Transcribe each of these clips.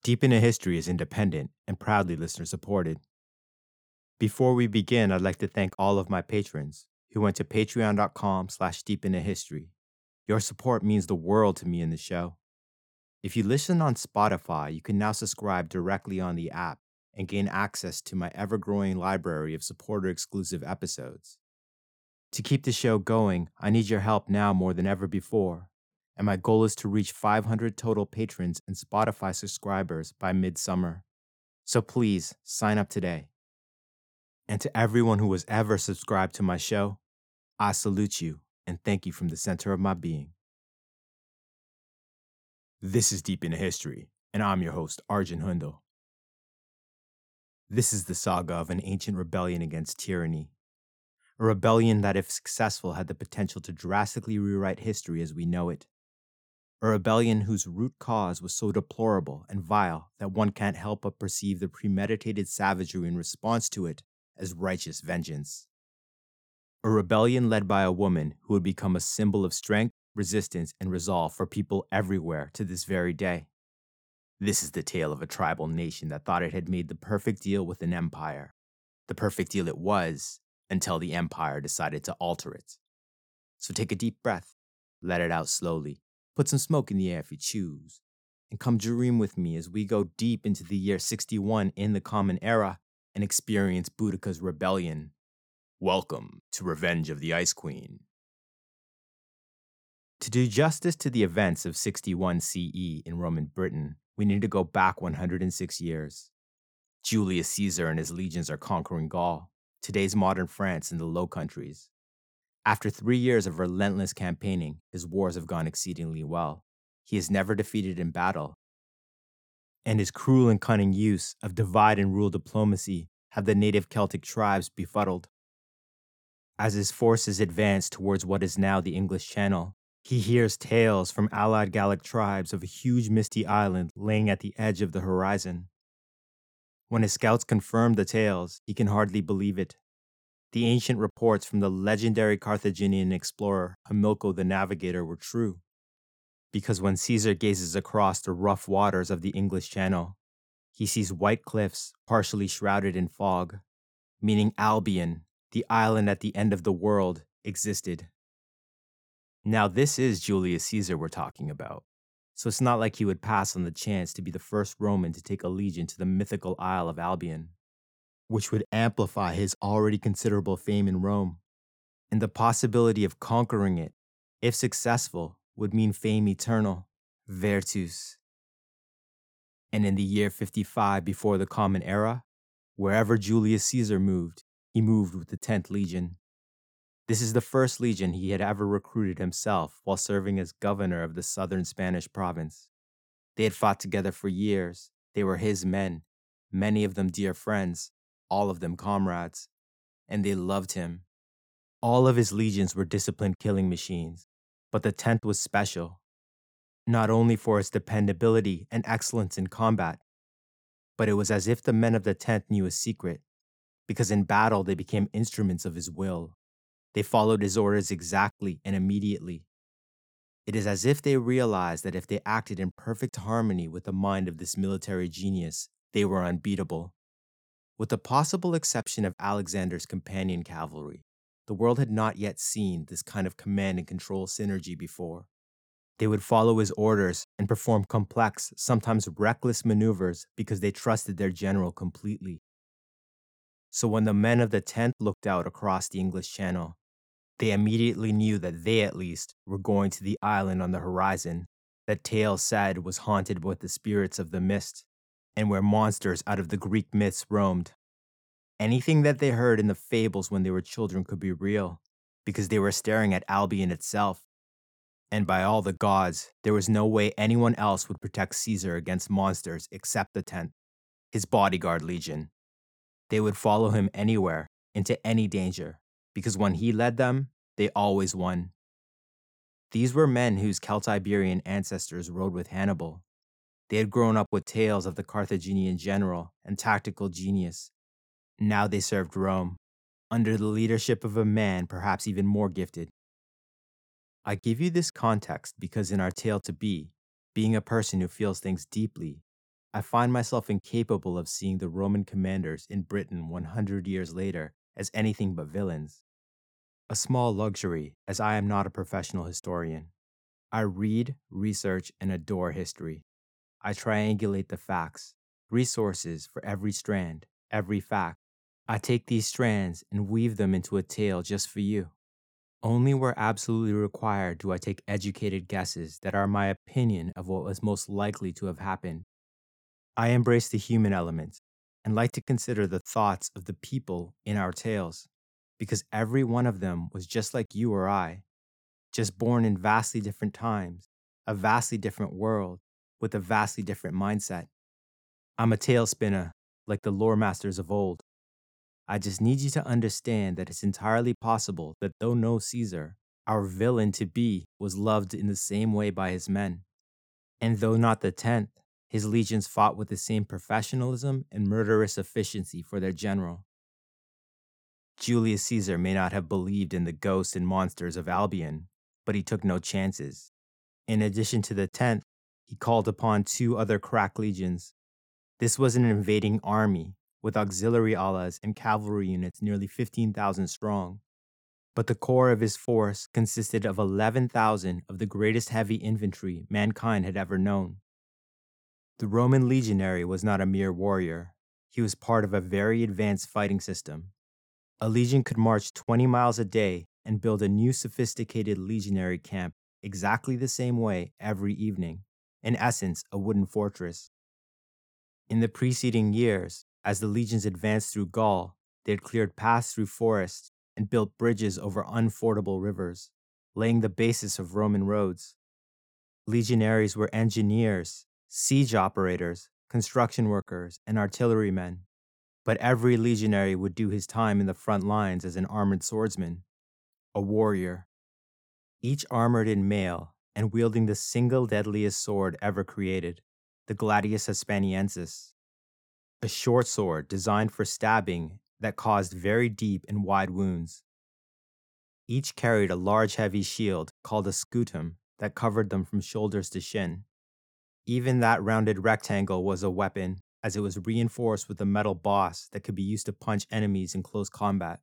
Deep into History is independent and proudly listener supported. Before we begin, I'd like to thank all of my patrons who went to patreon.com/deepintohistory. Your support means the world to me and the show. If you listen on Spotify, you can now subscribe directly on the app and gain access to my ever-growing library of supporter-exclusive episodes. To keep the show going, I need your help now more than ever before, and my goal is to reach 500 total patrons and Spotify subscribers by midsummer. So please, sign up today. And to everyone who has ever subscribed to my show, I salute you and thank you from the center of my being. This is Deep into History, and I'm your host, Arjun Hundal. This is the saga of an ancient rebellion against tyranny. A rebellion that, if successful, had the potential to drastically rewrite history as we know it. A rebellion whose root cause was so deplorable and vile that one can't help but perceive the premeditated savagery in response to it as righteous vengeance. A rebellion led by a woman who would become a symbol of strength, resistance, and resolve for people everywhere to this very day. This is the tale of a tribal nation that thought it had made the perfect deal with an empire. The perfect deal it was, until the empire decided to alter it. So take a deep breath, let it out slowly, put some smoke in the air if you choose, and come dream with me as we go deep into the year 61 in the Common Era and experience Boudica's rebellion. Welcome to Revenge of the Ice Queen. To do justice to the events of 61 CE in Roman Britain, we need to go back 106 years. Julius Caesar and his legions are conquering Gaul, today's modern France and the Low Countries. After 3 years of relentless campaigning, his wars have gone exceedingly well. He is never defeated in battle, and his cruel and cunning use of divide and rule diplomacy have the native Celtic tribes befuddled. As his forces advance towards what is now the English Channel, he hears tales from allied Gallic tribes of a huge misty island laying at the edge of the horizon. When his scouts confirm the tales, he can hardly believe it. The ancient reports from the legendary Carthaginian explorer Hamilcar the Navigator were true. Because when Caesar gazes across the rough waters of the English Channel, he sees white cliffs partially shrouded in fog, meaning Albion, the island at the end of the world, existed. Now, this is Julius Caesar we're talking about, so it's not like he would pass on the chance to be the first Roman to take a legion to the mythical Isle of Albion, which would amplify his already considerable fame in Rome. And the possibility of conquering it, if successful, would mean fame eternal, Virtus. And in the year 55 before the Common Era, wherever Julius Caesar moved, he moved with the 10th Legion. This is the first legion he had ever recruited himself while serving as governor of the southern Spanish province. They had fought together for years. They were his men, many of them dear friends, all of them comrades, and they loved him. All of his legions were disciplined killing machines, but the 10th was special, not only for its dependability and excellence in combat, but it was as if the men of the 10th knew a secret, because in battle they became instruments of his will. They followed his orders exactly and immediately. It is as if they realized that if they acted in perfect harmony with the mind of this military genius, they were unbeatable. With the possible exception of Alexander's companion cavalry, the world had not yet seen this kind of command and control synergy before. They would follow his orders and perform complex, sometimes reckless maneuvers because they trusted their general completely. So when the men of the 10th looked out across the English Channel, they immediately knew that they, at least, were going to the island on the horizon that tales said was haunted with the spirits of the mist, and where monsters out of the Greek myths roamed. Anything that they heard in the fables when they were children could be real, because they were staring at Albion itself. And by all the gods, there was no way anyone else would protect Caesar against monsters except the 10th, his bodyguard legion. They would follow him anywhere, into any danger, because when he led them, they always won. These were men whose Celtiberian ancestors rode with Hannibal. They had grown up with tales of the Carthaginian general and tactical genius. Now they served Rome, under the leadership of a man perhaps even more gifted. I give you this context because in our tale to be, being a person who feels things deeply, I find myself incapable of seeing the Roman commanders in Britain 100 years later as anything but villains. A small luxury, as I am not a professional historian. I read, research, and adore history. I triangulate the facts, resources for every strand, every fact. I take these strands and weave them into a tale just for you. Only where absolutely required do I take educated guesses that are my opinion of what was most likely to have happened. I embrace the human element and like to consider the thoughts of the people in our tales, because every one of them was just like you or I, just born in vastly different times, a vastly different world, with a vastly different mindset. I'm a tale spinner, like the lore masters of old. I just need you to understand that it's entirely possible that though no Caesar, our villain to be was loved in the same way by his men. And though not the 10th, his legions fought with the same professionalism and murderous efficiency for their general. Julius Caesar may not have believed in the ghosts and monsters of Albion, but he took no chances. In addition to the 10th, he called upon two other crack legions. This was an invading army with auxiliary alas and cavalry units nearly 15,000 strong. But the core of his force consisted of 11,000 of the greatest heavy infantry mankind had ever known. The Roman legionary was not a mere warrior. He was part of a very advanced fighting system. A legion could march 20 miles a day and build a new sophisticated legionary camp exactly the same way every evening, in essence, a wooden fortress. In the preceding years, as the legions advanced through Gaul, they had cleared paths through forests and built bridges over unfordable rivers, laying the basis of Roman roads. Legionaries were engineers, siege operators, construction workers, and artillerymen. But every legionary would do his time in the front lines as an armored swordsman, a warrior, each armored in mail and wielding the single deadliest sword ever created, the Gladius Hispaniensis, a short sword designed for stabbing that caused very deep and wide wounds. Each carried a large heavy shield called a scutum that covered them from shoulders to shin. Even that rounded rectangle was a weapon, as it was reinforced with a metal boss that could be used to punch enemies in close combat.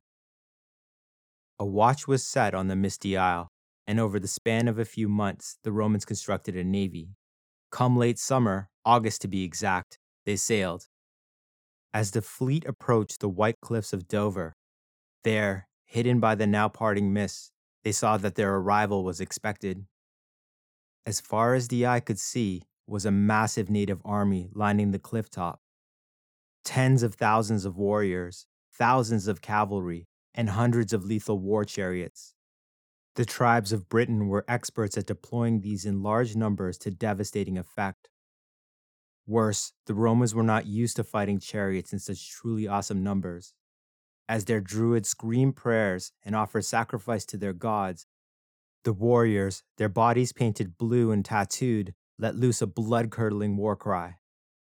A watch was set on the misty isle, and over the span of a few months, the Romans constructed a navy. Come late summer, August to be exact, they sailed. As the fleet approached the white cliffs of Dover, there, hidden by the now parting mists, they saw that their arrival was expected. As far as the eye could see was a massive native army lining the cliff top. Tens of thousands of warriors, thousands of cavalry, and hundreds of lethal war chariots. The tribes of Britain were experts at deploying these in large numbers to devastating effect. Worse, the Romans were not used to fighting chariots in such truly awesome numbers. As their druids screamed prayers and offered sacrifice to their gods, the warriors, their bodies painted blue and tattooed, let loose a blood-curdling war cry.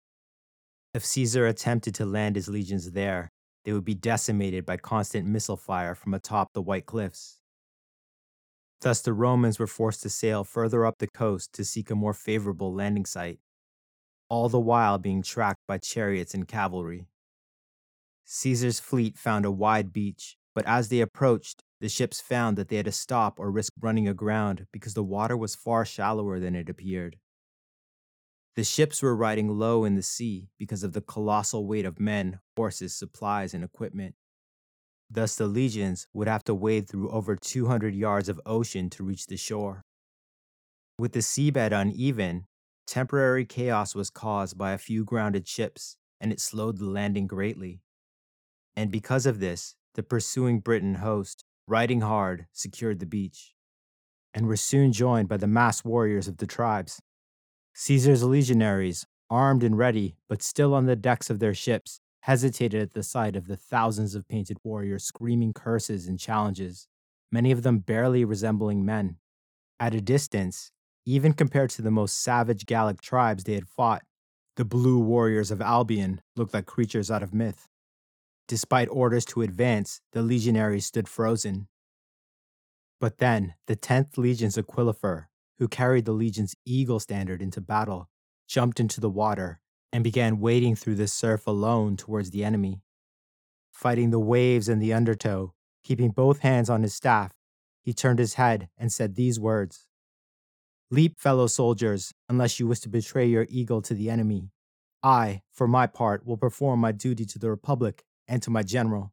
If Caesar attempted to land his legions there, they would be decimated by constant missile fire from atop the White Cliffs. Thus, the Romans were forced to sail further up the coast to seek a more favorable landing site, all the while being tracked by chariots and cavalry. Caesar's fleet found a wide beach, but as they approached, the ships found that they had to stop or risk running aground because the water was far shallower than it appeared. The ships were riding low in the sea because of the colossal weight of men, horses, supplies, and equipment. Thus, the legions would have to wade through over 200 yards of ocean to reach the shore. With the seabed uneven, temporary chaos was caused by a few grounded ships, and it slowed the landing greatly. And because of this, the pursuing Briton host, riding hard, secured the beach, and were soon joined by the massed warriors of the tribes. Caesar's legionaries, armed and ready, but still on the decks of their ships, hesitated at the sight of the thousands of painted warriors screaming curses and challenges, many of them barely resembling men. At a distance, even compared to the most savage Gallic tribes they had fought, the blue warriors of Albion looked like creatures out of myth. Despite orders to advance, the legionaries stood frozen. But then, the 10th Legion's Aquilifer, who carried the legion's eagle standard into battle, jumped into the water and began wading through the surf alone towards the enemy. Fighting the waves and the undertow, keeping both hands on his staff, he turned his head and said these words: "Leap, fellow soldiers, unless you wish to betray your eagle to the enemy. I, for my part, will perform my duty to the Republic and to my general."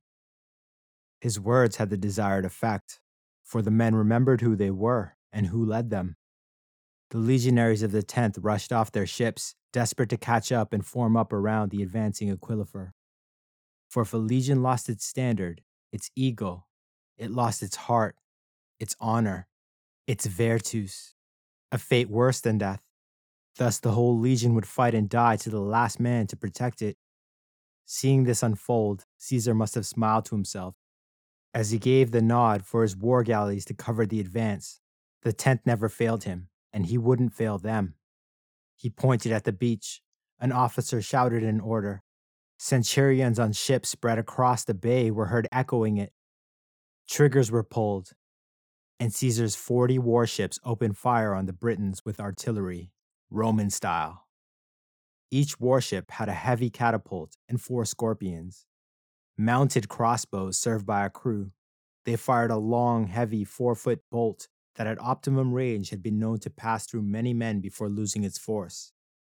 His words had the desired effect, for the men remembered who they were and who led them. The legionaries of the 10th rushed off their ships, desperate to catch up and form up around the advancing Aquilifer. For if a legion lost its standard, its eagle, it lost its heart, its honor, its virtus, a fate worse than death. Thus the whole legion would fight and die to the last man to protect it. Seeing this unfold, Caesar must have smiled to himself. As he gave the nod for his war galleys to cover the advance, the 10th never failed him, and he wouldn't fail them. He pointed at the beach. An officer shouted an order. Centurions on ships spread across the bay were heard echoing it. Triggers were pulled, and Caesar's 40 warships opened fire on the Britons with artillery, Roman style. Each warship had a heavy catapult and 4 scorpions. Mounted crossbows served by a crew. They fired a long, heavy 4-foot bolt that at optimum range had been known to pass through many men before losing its force.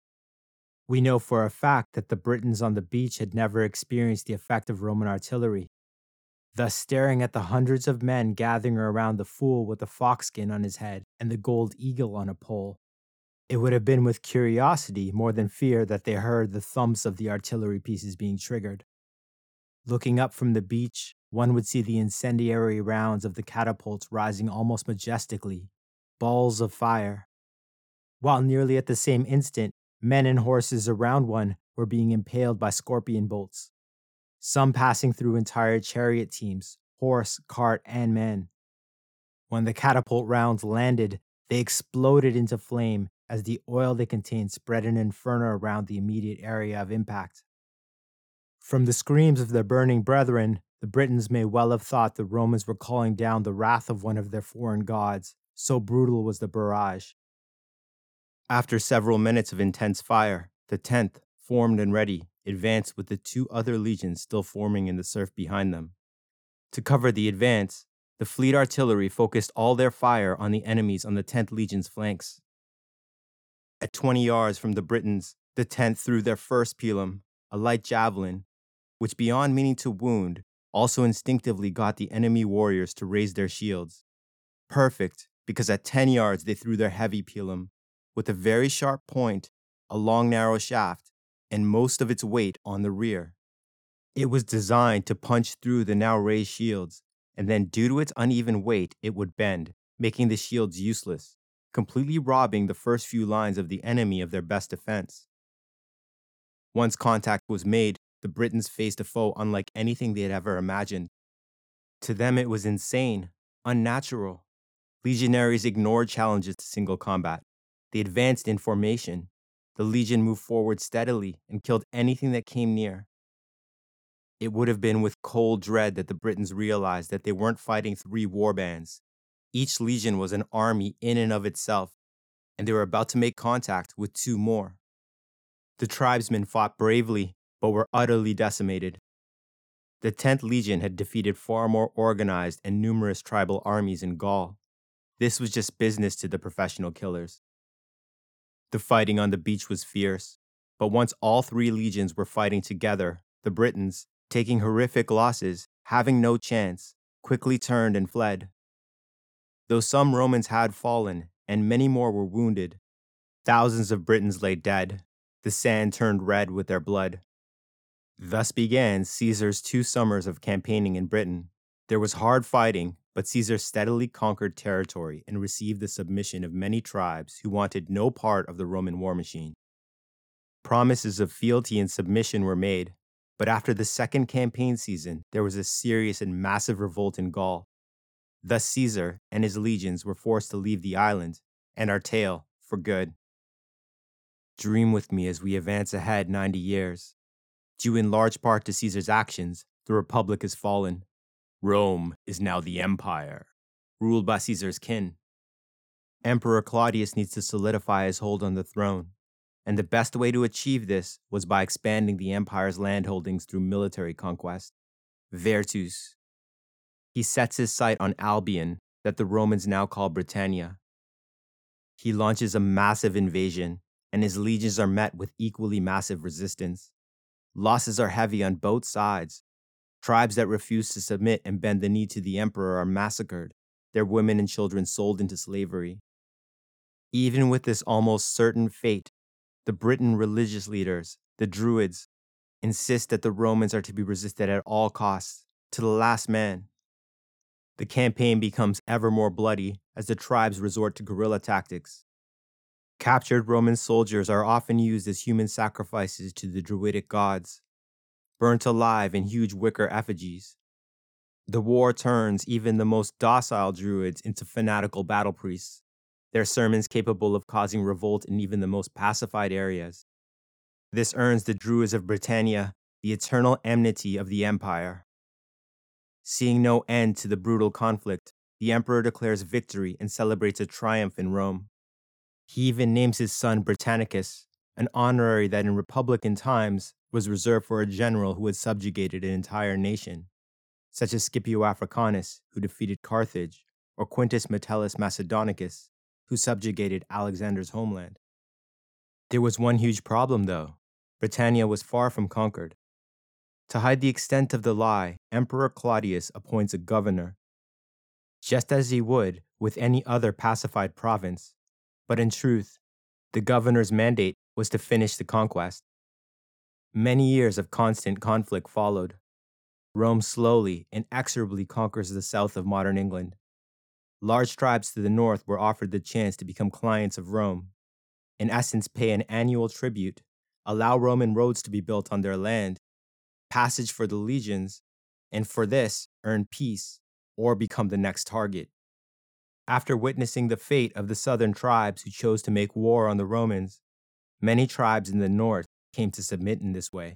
We know for a fact that the Britons on the beach had never experienced the effect of Roman artillery. Thus, staring at the hundreds of men gathering around the fool with the foxskin on his head and the gold eagle on a pole, it would have been with curiosity more than fear that they heard the thumps of the artillery pieces being triggered. Looking up from the beach, one would see the incendiary rounds of the catapults rising almost majestically, balls of fire, while nearly at the same instant, men and horses around one were being impaled by scorpion bolts, some passing through entire chariot teams, horse, cart, and man. When the catapult rounds landed, they exploded into flame as the oil they contained spread an inferno around the immediate area of impact. From the screams of their burning brethren, the Britons may well have thought the Romans were calling down the wrath of one of their foreign gods, so brutal was the barrage. After several minutes of intense fire, the 10th, formed and ready, advanced with the 2 other legions still forming in the surf behind them. To cover the advance, the fleet artillery focused all their fire on the enemies on the 10th Legion's flanks. At 20 yards from the Britons, the 10th threw their first pilum, a light javelin, which beyond meaning to wound, also instinctively got the enemy warriors to raise their shields. Perfect, because at 10 yards they threw their heavy pilum, with a very sharp point, a long narrow shaft, and most of its weight on the rear. It was designed to punch through the now raised shields, and then due to its uneven weight, it would bend, making the shields useless, completely robbing the first few lines of the enemy of their best defense. Once contact was made, the Britons faced a foe unlike anything they had ever imagined. To them it was insane, unnatural. Legionaries ignored challenges to single combat. They advanced in formation. The legion moved forward steadily and killed anything that came near. It would have been with cold dread that the Britons realized that they weren't fighting 3 warbands. Each legion was an army in and of itself, and they were about to make contact with 2 more. The tribesmen fought bravely, but were utterly decimated. The 10th Legion had defeated far more organized and numerous tribal armies in Gaul. This was just business to the professional killers. The fighting on the beach was fierce, but once all 3 legions were fighting together, the Britons, taking horrific losses, having no chance, quickly turned and fled. Though some Romans had fallen, and many more were wounded, thousands of Britons lay dead. The sand turned red with their blood. Thus began Caesar's 2 summers of campaigning in Britain. There was hard fighting, but Caesar steadily conquered territory and received the submission of many tribes who wanted no part of the Roman war machine. Promises of fealty and submission were made, but after the second campaign season, there was a serious and massive revolt in Gaul. Thus Caesar and his legions were forced to leave the island, and our tale for good. Dream with me as we advance ahead 90 years. Due in large part to Caesar's actions, the Republic has fallen. Rome is now the Empire, ruled by Caesar's kin. Emperor Claudius needs to solidify his hold on the throne. and the best way to achieve this was by expanding the empire's landholdings through military conquest. Vertus. He sets his sight on Albion, that the Romans now call Britannia. He launches a massive invasion, and his legions are met with equally massive resistance. Losses are heavy on both sides. Tribes that refuse to submit and bend the knee to the emperor are massacred, their women and children sold into slavery. Even with this almost certain fate, the Briton religious leaders, the Druids, insist that the Romans are to be resisted at all costs, to the last man. The campaign becomes ever more bloody as the tribes resort to guerrilla tactics. Captured Roman soldiers are often used as human sacrifices to the Druidic gods, burnt alive in huge wicker effigies. The war turns even the most docile Druids into fanatical battle priests, their sermons capable of causing revolt in even the most pacified areas. This earns the Druids of Britannia the eternal enmity of the empire. Seeing no end to the brutal conflict, the emperor declares victory and celebrates a triumph in Rome. He even names his son Britannicus, an honorary that in Republican times was reserved for a general who had subjugated an entire nation, such as Scipio Africanus, who defeated Carthage, or Quintus Metellus Macedonicus, who subjugated Alexander's homeland. There was one huge problem, though. Britannia was far from conquered. To hide the extent of the lie, Emperor Claudius appoints a governor, just as he would with any other pacified province. But in truth, the governor's mandate was to finish the conquest. Many years of constant conflict followed. Rome slowly, inexorably conquers the south of modern England. Large tribes to the north were offered the chance to become clients of Rome, in essence pay an annual tribute, allow Roman roads to be built on their land, passage for the legions, and for this, earn peace or become the next target. After witnessing the fate of the southern tribes who chose to make war on the Romans, many tribes in the north came to submit in this way.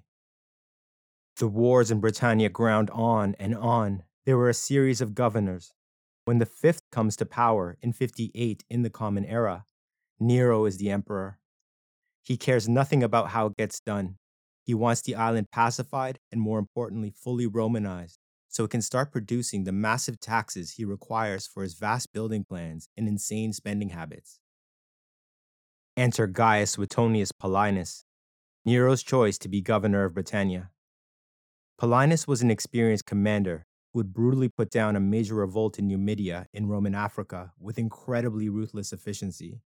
The wars in Britannia ground on and on. There were a series of governors. When the fifth comes to power in 58 in the Common Era, Nero is the emperor. He cares nothing about how it gets done. He wants the island pacified and, more importantly, fully Romanized, so it can start producing the massive taxes he requires for his vast building plans and insane spending habits. Enter Gaius Suetonius Paulinus, Nero's choice to be governor of Britannia. Paulinus was an experienced commander who would brutally put down a major revolt in Numidia in Roman Africa with incredibly ruthless efficiency.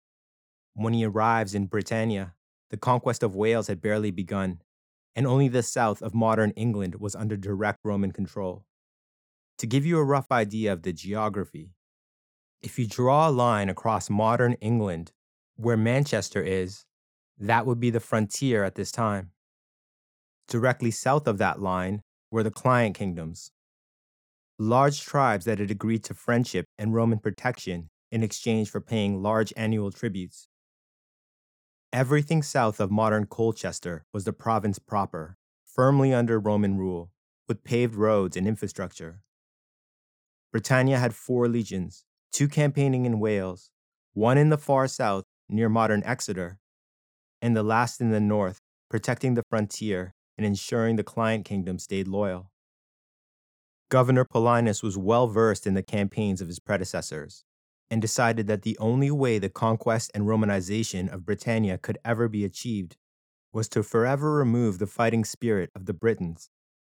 When he arrives in Britannia, the conquest of Wales had barely begun, and only the south of modern England was under direct Roman control. To give you a rough idea of the geography, if you draw a line across modern England, where Manchester is, that would be the frontier at this time. Directly south of that line were the client kingdoms, large tribes that had agreed to friendship and Roman protection in exchange for paying large annual tributes. Everything south of modern Colchester was the province proper, firmly under Roman rule, with paved roads and infrastructure. Britannia had 4 legions, 2 campaigning in Wales, 1 in the far south near modern Exeter, and the last in the north, protecting the frontier and ensuring the client kingdom stayed loyal. Governor Paulinus was well versed in the campaigns of his predecessors, and decided that the only way the conquest and Romanization of Britannia could ever be achieved was to forever remove the fighting spirit of the Britons.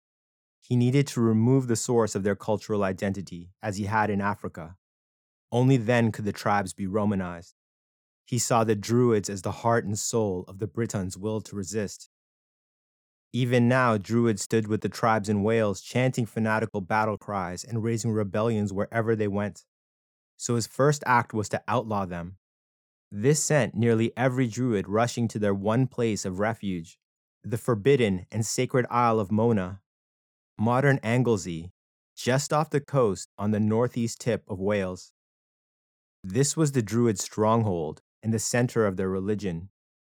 He needed to remove the source of their cultural identity, as he had in Africa. Only then could the tribes be Romanized. He saw the Druids as the heart and soul of the Britons' will to resist. Even now, Druids stood with the tribes in Wales, chanting fanatical battle cries and raising rebellions wherever they went. So his first act was to outlaw them. This sent nearly every Druid rushing to their one place of refuge, the forbidden and sacred Isle of Mona, modern Anglesey, just off the coast on the northeast tip of Wales. This was the Druid stronghold and the center of their religion,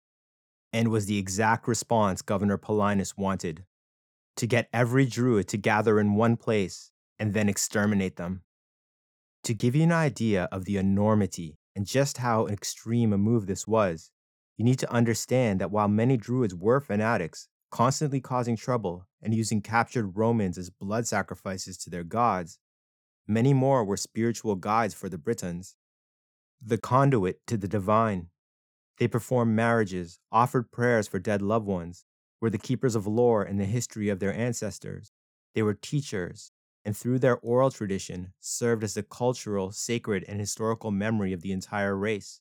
and was the exact response Governor Paulinus wanted: to get every Druid to gather in one place and then exterminate them. To give you an idea of the enormity and just how extreme a move this was, You need to understand that while many Druids were fanatics, constantly causing trouble and using captured Romans as blood sacrifices to their gods, many more were spiritual guides for the Britons, the conduit to the divine. They performed marriages, offered prayers for dead loved ones, were the keepers of lore and the history of their ancestors. They were teachers, and through their oral tradition, served as the cultural, sacred, and historical memory of the entire race.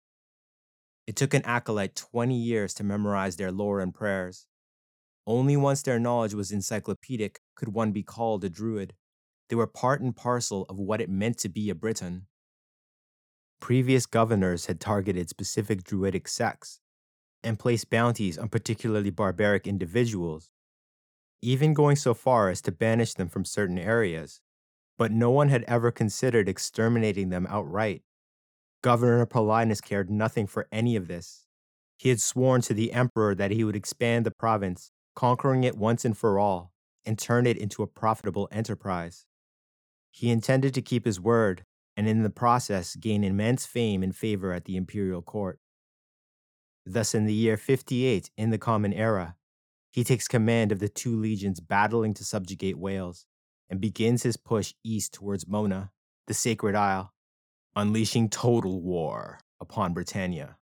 It took an acolyte 20 years to memorize their lore and prayers. Only once their knowledge was encyclopedic could one be called a druid. They were part and parcel of what it meant to be a Briton. Previous governors had targeted specific druidic sects and placed bounties on particularly barbaric individuals, even going so far as to banish them from certain areas. But no one had ever considered exterminating them outright. Governor Paulinus cared nothing for any of this. He had sworn to the emperor that he would expand the province, conquering it once and for all, and turn it into a profitable enterprise. He intended to keep his word, and in the process gain immense fame and favor at the imperial court. Thus, in the year 58 in the Common Era, he takes command of the two legions battling to subjugate Wales and begins his push east towards Mona, the Sacred Isle, unleashing total war upon Britannia.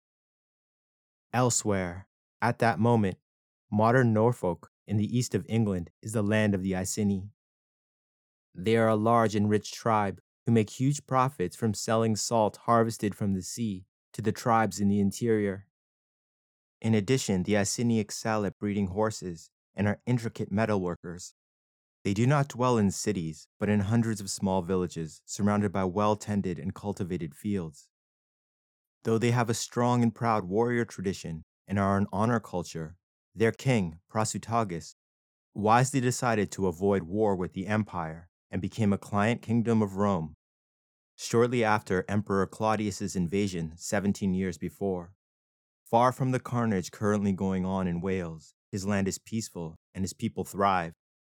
Elsewhere, at that moment, modern Norfolk in the east of England is the land of the Iceni. They are a large and rich tribe who make huge profits from selling salt harvested from the sea to the tribes in the interior. In addition, the Iceni excel at breeding horses and are intricate metalworkers. They do not dwell in cities, but in hundreds of small villages surrounded by well-tended and cultivated fields. Though they have a strong and proud warrior tradition and are an honor culture, their king, Prasutagus, wisely decided to avoid war with the empire and became a client kingdom of Rome shortly after Emperor Claudius's invasion 17 years before. Far from the carnage currently going on in Wales, his land is peaceful and his people thrive.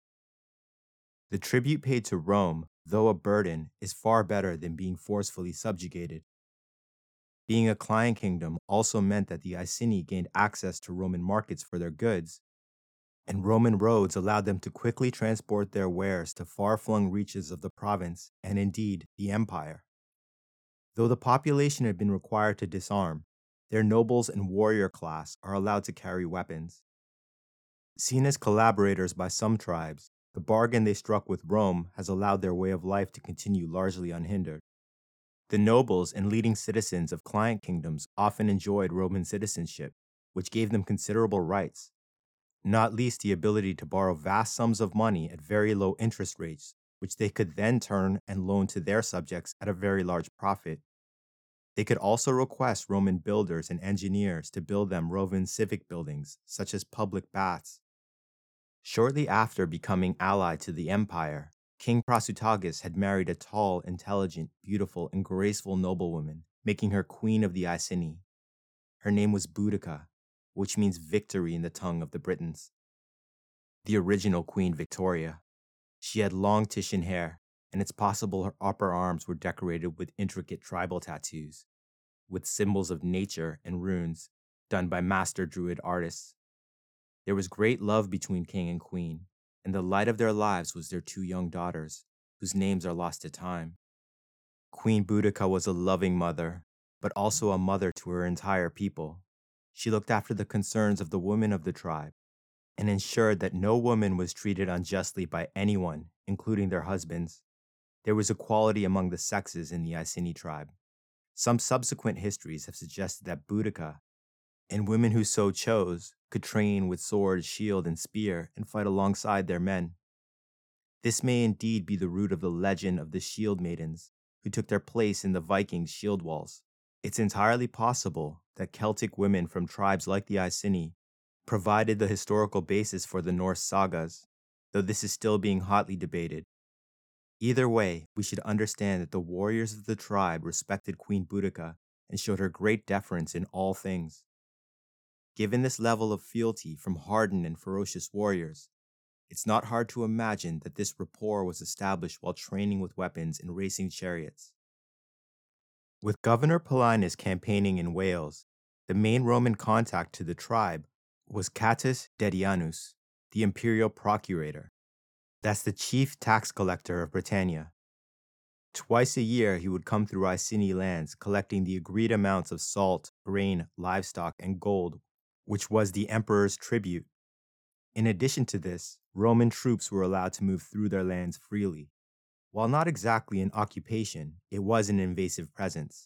The tribute paid to Rome, though a burden, is far better than being forcefully subjugated. Being a client kingdom also meant that the Iceni gained access to Roman markets for their goods, and Roman roads allowed them to quickly transport their wares to far-flung reaches of the province and indeed the empire. Though the population had been required to disarm, their nobles and warrior class are allowed to carry weapons. Seen as collaborators by some tribes, the bargain they struck with Rome has allowed their way of life to continue largely unhindered. The nobles and leading citizens of client kingdoms often enjoyed Roman citizenship, which gave them considerable rights, not least the ability to borrow vast sums of money at very low interest rates, which they could then turn and loan to their subjects at a very large profit. They could also request Roman builders and engineers to build them Roman civic buildings, such as public baths. Shortly after becoming allied to the empire, King Prasutagus had married a tall, intelligent, beautiful, and graceful noblewoman, making her queen of the Iceni. Her name was Boudica, which means victory in the tongue of the Britons. The original Queen Victoria. She had long Titian hair, and it's possible her upper arms were decorated with intricate tribal tattoos, with symbols of nature and runes done by master druid artists. There was great love between king and queen, and the light of their lives was their two young daughters, whose names are lost to time. Queen Boudica was a loving mother, but also a mother to her entire people. She looked after the concerns of the women of the tribe and ensured that no woman was treated unjustly by anyone, including their husbands. There was equality among the sexes in the Iceni tribe. Some subsequent histories have suggested that Boudica, and women who so chose, could train with sword, shield, and spear and fight alongside their men. This may indeed be the root of the legend of the shield maidens, who took their place in the Vikings' shield walls. It's entirely possible that Celtic women from tribes like the Iceni provided the historical basis for the Norse sagas, though this is still being hotly debated. Either way, we should understand that the warriors of the tribe respected Queen Boudica and showed her great deference in all things. Given this level of fealty from hardened and ferocious warriors, it's not hard to imagine that this rapport was established while training with weapons and racing chariots. With Governor Paulinus campaigning in Wales, The main Roman contact to the tribe was Catus Dedianus, the imperial procurator. That's the chief tax collector of Britannia. Twice a year, he would come through Iceni lands, collecting the agreed amounts of salt, grain, livestock, and gold, which was the emperor's tribute. In addition to this, Roman troops were allowed to move through their lands freely. While not exactly an occupation, it was an invasive presence.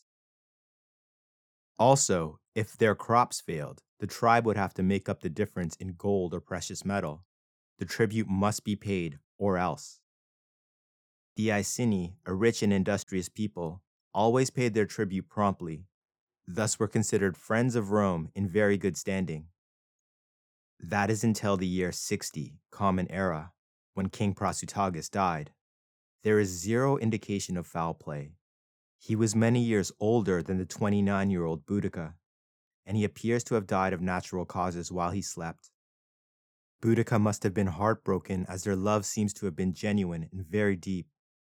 Also, if their crops failed, the tribe would have to make up the difference in gold or precious metal. The tribute must be paid, or else. The Iceni, a rich and industrious people, always paid their tribute promptly, thus were considered friends of Rome in very good standing. That is until the year 60, Common Era, when King Prasutagus died. There is zero indication of foul play. He was many years older than the 29-year-old Boudica, and he appears to have died of natural causes while he slept. Boudica must have been heartbroken, as their love seems to have been genuine and very deep.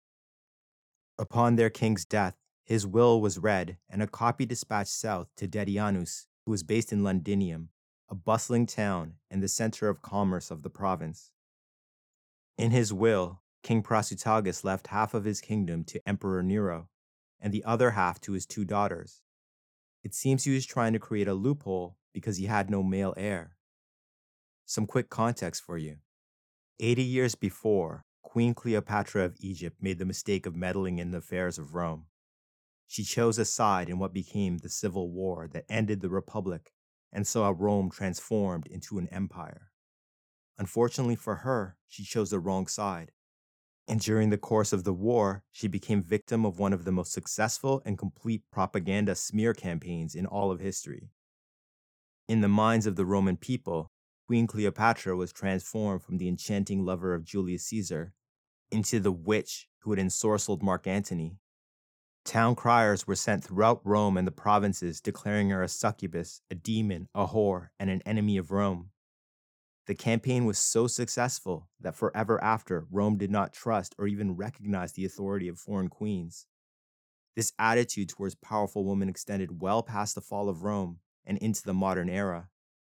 Upon their king's death, his will was read, and a copy dispatched south to Dedianus, who was based in Londinium, a bustling town and the center of commerce of the province. In his will, King Prasutagus left half of his kingdom to Emperor Nero, and the other half to his two daughters. It seems he was trying to create a loophole because he had no male heir. Some quick context for you. 80 years before, Queen Cleopatra of Egypt made the mistake of meddling in the affairs of Rome. She chose a side in what became the civil war that ended the Republic and saw Rome transformed into an empire. Unfortunately for her, she chose the wrong side. And during the course of the war, she became victim of one of the most successful and complete propaganda smear campaigns in all of history. In the minds of the Roman people, Queen Cleopatra was transformed from the enchanting lover of Julius Caesar into the witch who had ensorcelled Mark Antony. Town criers were sent throughout Rome and the provinces declaring her a succubus, a demon, a whore, and an enemy of Rome. The campaign was so successful that forever after, Rome did not trust or even recognize the authority of foreign queens. This attitude towards powerful women extended well past the fall of Rome and into the modern era.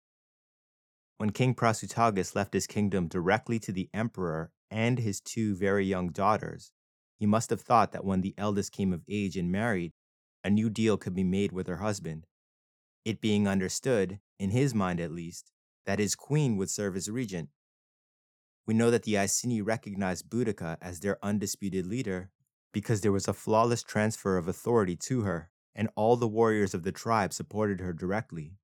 When King Prasutagus left his kingdom directly to the emperor and his two very young daughters, he must have thought that when the eldest came of age and married, a new deal could be made with her husband. It being understood, in his mind at least, that his queen would serve as regent. We know that the Iceni recognized Boudica as their undisputed leader because there was a flawless transfer of authority to her, and all the warriors of the tribe supported her directly.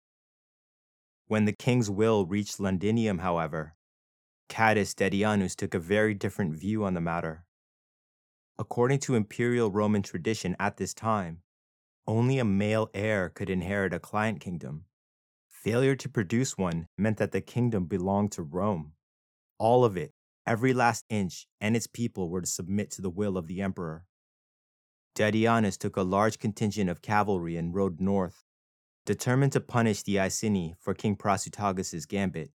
When the king's will reached Londinium, however, Catus Dedianus took a very different view on the matter. According to imperial Roman tradition at this time, only a male heir could inherit a client kingdom. Failure to produce one meant that the kingdom belonged to Rome. All of it, every last inch, and its people were to submit to the will of the emperor. Dedianus took a large contingent of cavalry and rode north, determined to punish the Iceni for King Prasutagus' gambit.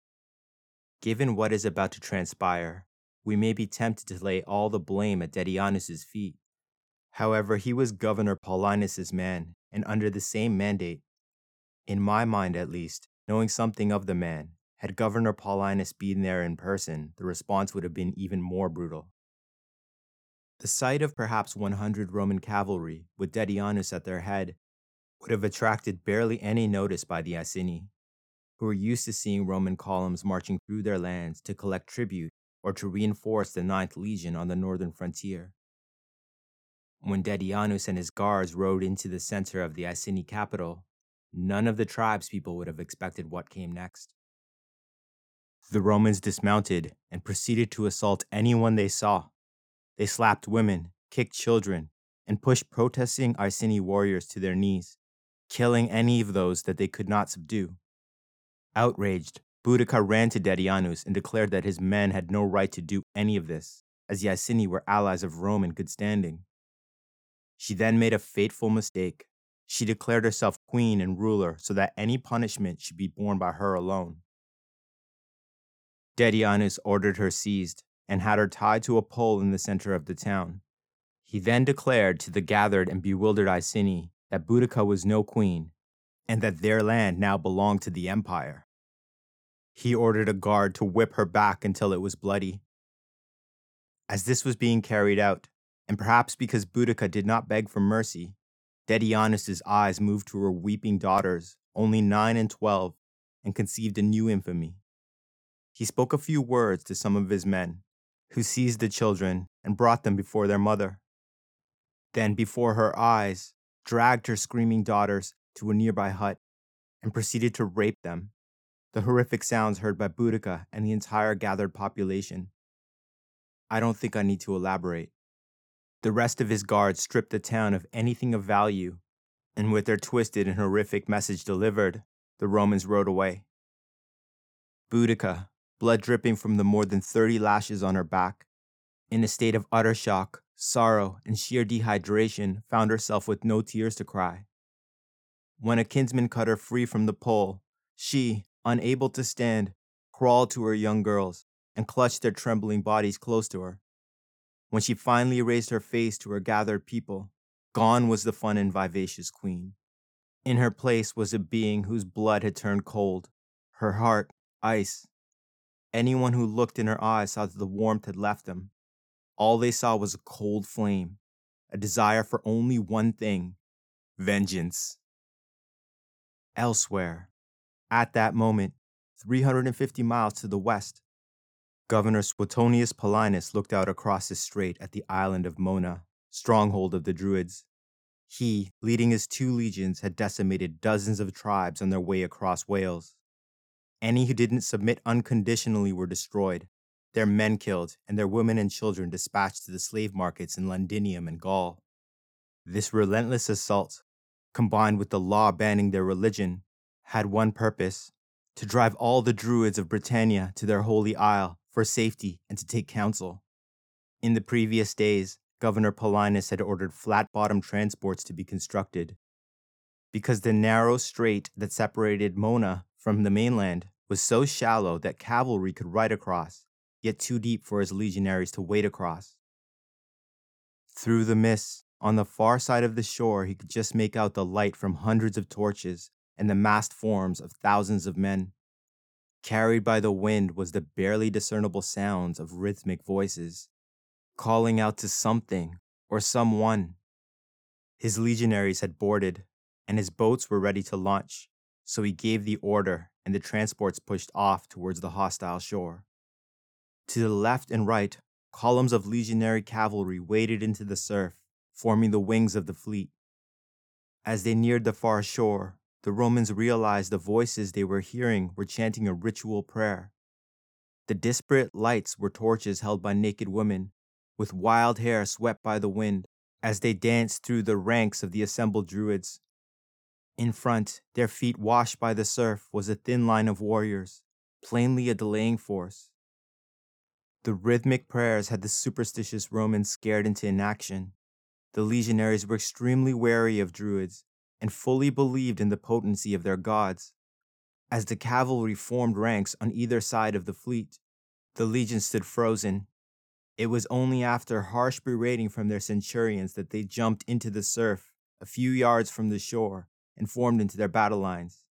Given what is about to transpire, we may be tempted to lay all the blame at Dedianus' feet. However, he was Governor Paulinus' man, and under the same mandate. In my mind, at least, knowing something of the man, had Governor Paulinus been there in person, the response would have been even more brutal. The sight of perhaps 100 Roman cavalry, with Dedianus at their head, would have attracted barely any notice by the Iceni, who were used to seeing Roman columns marching through their lands to collect tribute or to reinforce the 9th Legion on the northern frontier. When Dedianus and his guards rode into the center of the Iceni capital, none of the tribespeople would have expected what came next. The Romans dismounted and proceeded to assault anyone they saw. They slapped women, kicked children, and pushed protesting Iceni warriors to their knees, killing any of those that they could not subdue. Outraged, Boudica ran to Dedianus and declared that his men had no right to do any of this, as the Iceni were allies of Rome in good standing. She then made a fateful mistake. She declared herself queen and ruler so that any punishment should be borne by her alone. Dedianus ordered her seized and had her tied to a pole in the center of the town. He then declared to the gathered and bewildered Iceni that Boudica was no queen, and that their land now belonged to the Empire. He ordered a guard to whip her back until it was bloody. As this was being carried out, and perhaps because Boudica did not beg for mercy, Dedianus's eyes moved to her weeping daughters, only 9 and 12, and conceived a new infamy. He spoke a few words to some of his men, who seized the children and brought them before their mother. Then, before her eyes, dragged her screaming daughters to a nearby hut and proceeded to rape them, the horrific sounds heard by Boudica and the entire gathered population. I don't think I need to elaborate. The rest of his guards stripped the town of anything of value, and with their twisted and horrific message delivered, the Romans rode away. Boudica, blood dripping from the more than 30 lashes on her back, in a state of utter shock, sorrow, and sheer dehydration, found herself with no tears to cry. When a kinsman cut her free from the pole, she, unable to stand, crawled to her young girls and clutched their trembling bodies close to her. When she finally raised her face to her gathered people, gone was the fun and vivacious queen. In her place was a being whose blood had turned cold, her heart ice. Anyone who looked in her eyes saw that the warmth had left them. All they saw was a cold flame, a desire for only one thing: vengeance. Elsewhere, at that moment, 350 miles to the west, Governor Suetonius Paulinus looked out across the strait at the island of Mona, stronghold of the Druids. He, leading his 2 legions, had decimated dozens of tribes on their way across Wales. Any who didn't submit unconditionally were destroyed, their men killed, and their women and children dispatched to the slave markets in Londinium and Gaul. This relentless assault, combined with the law banning their religion, had one purpose: to drive all the Druids of Britannia to their holy isle for safety and to take counsel. In the previous days, Governor Paulinus had ordered flat-bottom transports to be constructed. Because the narrow strait that separated Mona from the mainland was so shallow that cavalry could ride across, yet too deep for his legionaries to wade across. Through the mist, on the far side of the shore, he could just make out the light from hundreds of torches and the massed forms of thousands of men. Carried by the wind was the barely discernible sounds of rhythmic voices, calling out to something or someone. His legionaries had boarded, and his boats were ready to launch, so he gave the order, and the transports pushed off towards the hostile shore. To the left and right, columns of legionary cavalry waded into the surf, forming the wings of the fleet. As they neared the far shore, the Romans realized the voices they were hearing were chanting a ritual prayer. The disparate lights were torches held by naked women, with wild hair swept by the wind, as they danced through the ranks of the assembled Druids. In front, their feet washed by the surf, was a thin line of warriors, plainly a delaying force. The rhythmic prayers had the superstitious Romans scared into inaction. The legionaries were extremely wary of Druids and fully believed in the potency of their gods. As the cavalry formed ranks on either side of the fleet, the legion stood frozen. It was only after harsh berating from their centurions that they jumped into the surf a few yards from the shore and formed into their battle lines.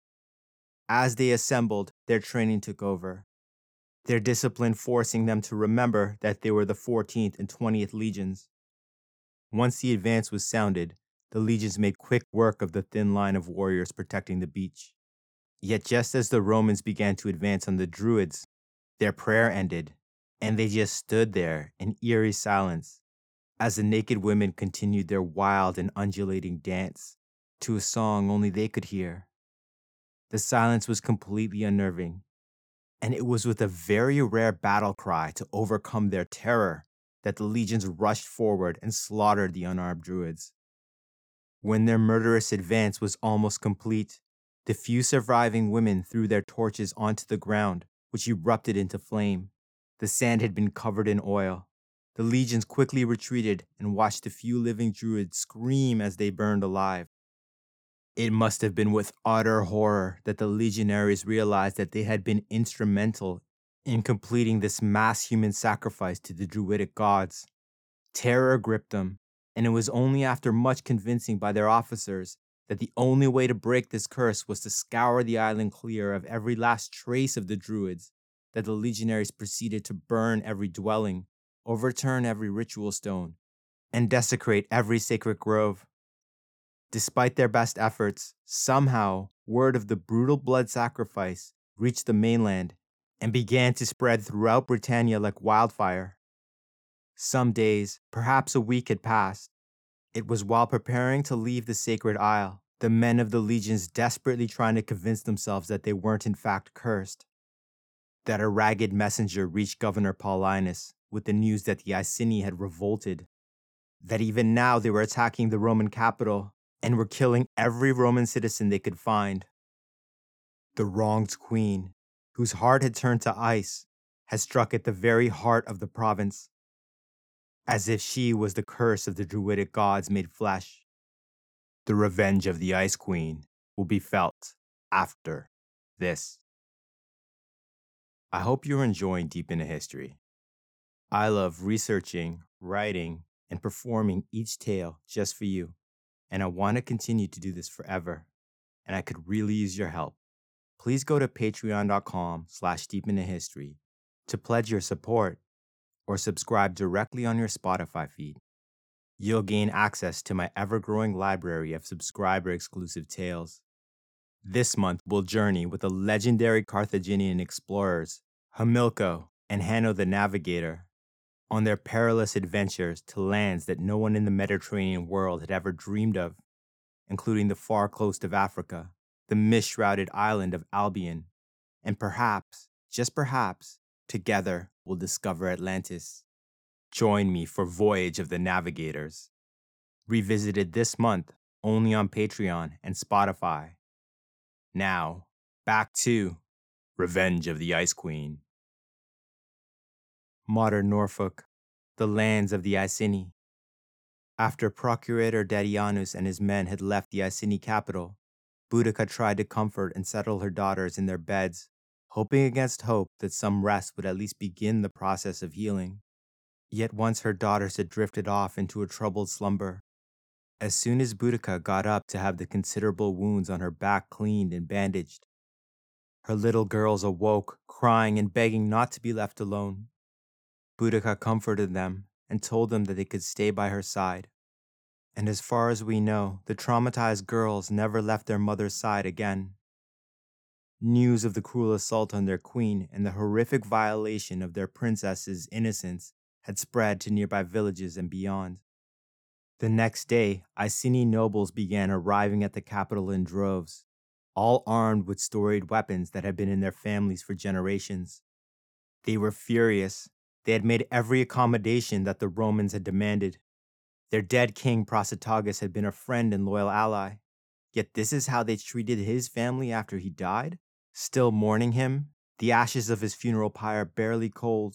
As they assembled, their training took over, their discipline forcing them to remember that they were the 14th and 20th legions. Once the advance was sounded, the legions made quick work of the thin line of warriors protecting the beach. Yet just as the Romans began to advance on the Druids, their prayer ended, and they just stood there in eerie silence as the naked women continued their wild and undulating dance to a song only they could hear. The silence was completely unnerving, and it was with a very rare battle cry to overcome their terror that the legions rushed forward and slaughtered the unarmed Druids. When their murderous advance was almost complete, the few surviving women threw their torches onto the ground, which erupted into flame. The sand had been covered in oil. The legions quickly retreated and watched the few living Druids scream as they burned alive. It must have been with utter horror that the legionaries realized that they had been instrumental in completing this mass human sacrifice to the Druidic gods. Terror gripped them, and it was only after much convincing by their officers that the only way to break this curse was to scour the island clear of every last trace of the Druids, that the legionaries proceeded to burn every dwelling, overturn every ritual stone, and desecrate every sacred grove. Despite their best efforts, somehow word of the brutal blood sacrifice reached the mainland and began to spread throughout Britannia like wildfire. Some days, perhaps a week, had passed. It was while preparing to leave the sacred isle, the men of the legions desperately trying to convince themselves that they weren't in fact cursed, that a ragged messenger reached Governor Paulinus with the news that the Iceni had revolted, that even now they were attacking the Roman capital and were killing every Roman citizen they could find. The wronged queen, whose heart had turned to ice, had struck at the very heart of the province, as if she was the curse of the Druidic gods made flesh. The revenge of the Ice Queen will be felt after this. I hope you're enjoying Deep into History. I love researching, writing, and performing each tale just for you, and I want to continue to do this forever, and I could really use your help. Please go to patreon.com/deepintohistory to pledge your support or subscribe directly on your Spotify feed. You'll gain access to my ever-growing library of subscriber-exclusive tales. This month, we'll journey with the legendary Carthaginian explorers, Hamilco and Hanno the Navigator, on their perilous adventures to lands that no one in the Mediterranean world had ever dreamed of, including the far coast of Africa, the mist-shrouded island of Albion, and perhaps, just perhaps, together we'll discover Atlantis. Join me for Voyage of the Navigators, revisited this month only on Patreon and Spotify. Now, back to Revenge of the Ice Queen. Modern Norfolk, the lands of the Iceni. After Procurator Dedianus and his men had left the Iceni capital, Boudica tried to comfort and settle her daughters in their beds, hoping against hope that some rest would at least begin the process of healing. Yet once her daughters had drifted off into a troubled slumber, as soon as Boudica got up to have the considerable wounds on her back cleaned and bandaged, her little girls awoke, crying and begging not to be left alone. Boudica comforted them and told them that they could stay by her side. And as far as we know, the traumatized girls never left their mother's side again. News of the cruel assault on their queen and the horrific violation of their princess's innocence had spread to nearby villages and beyond. The next day, Iceni nobles began arriving at the capital in droves, all armed with storied weapons that had been in their families for generations. They were furious. They had made every accommodation that the Romans had demanded. Their dead king Prasutagus had been a friend and loyal ally, yet this is how they treated his family after he died? Still mourning him, the ashes of his funeral pyre barely cold.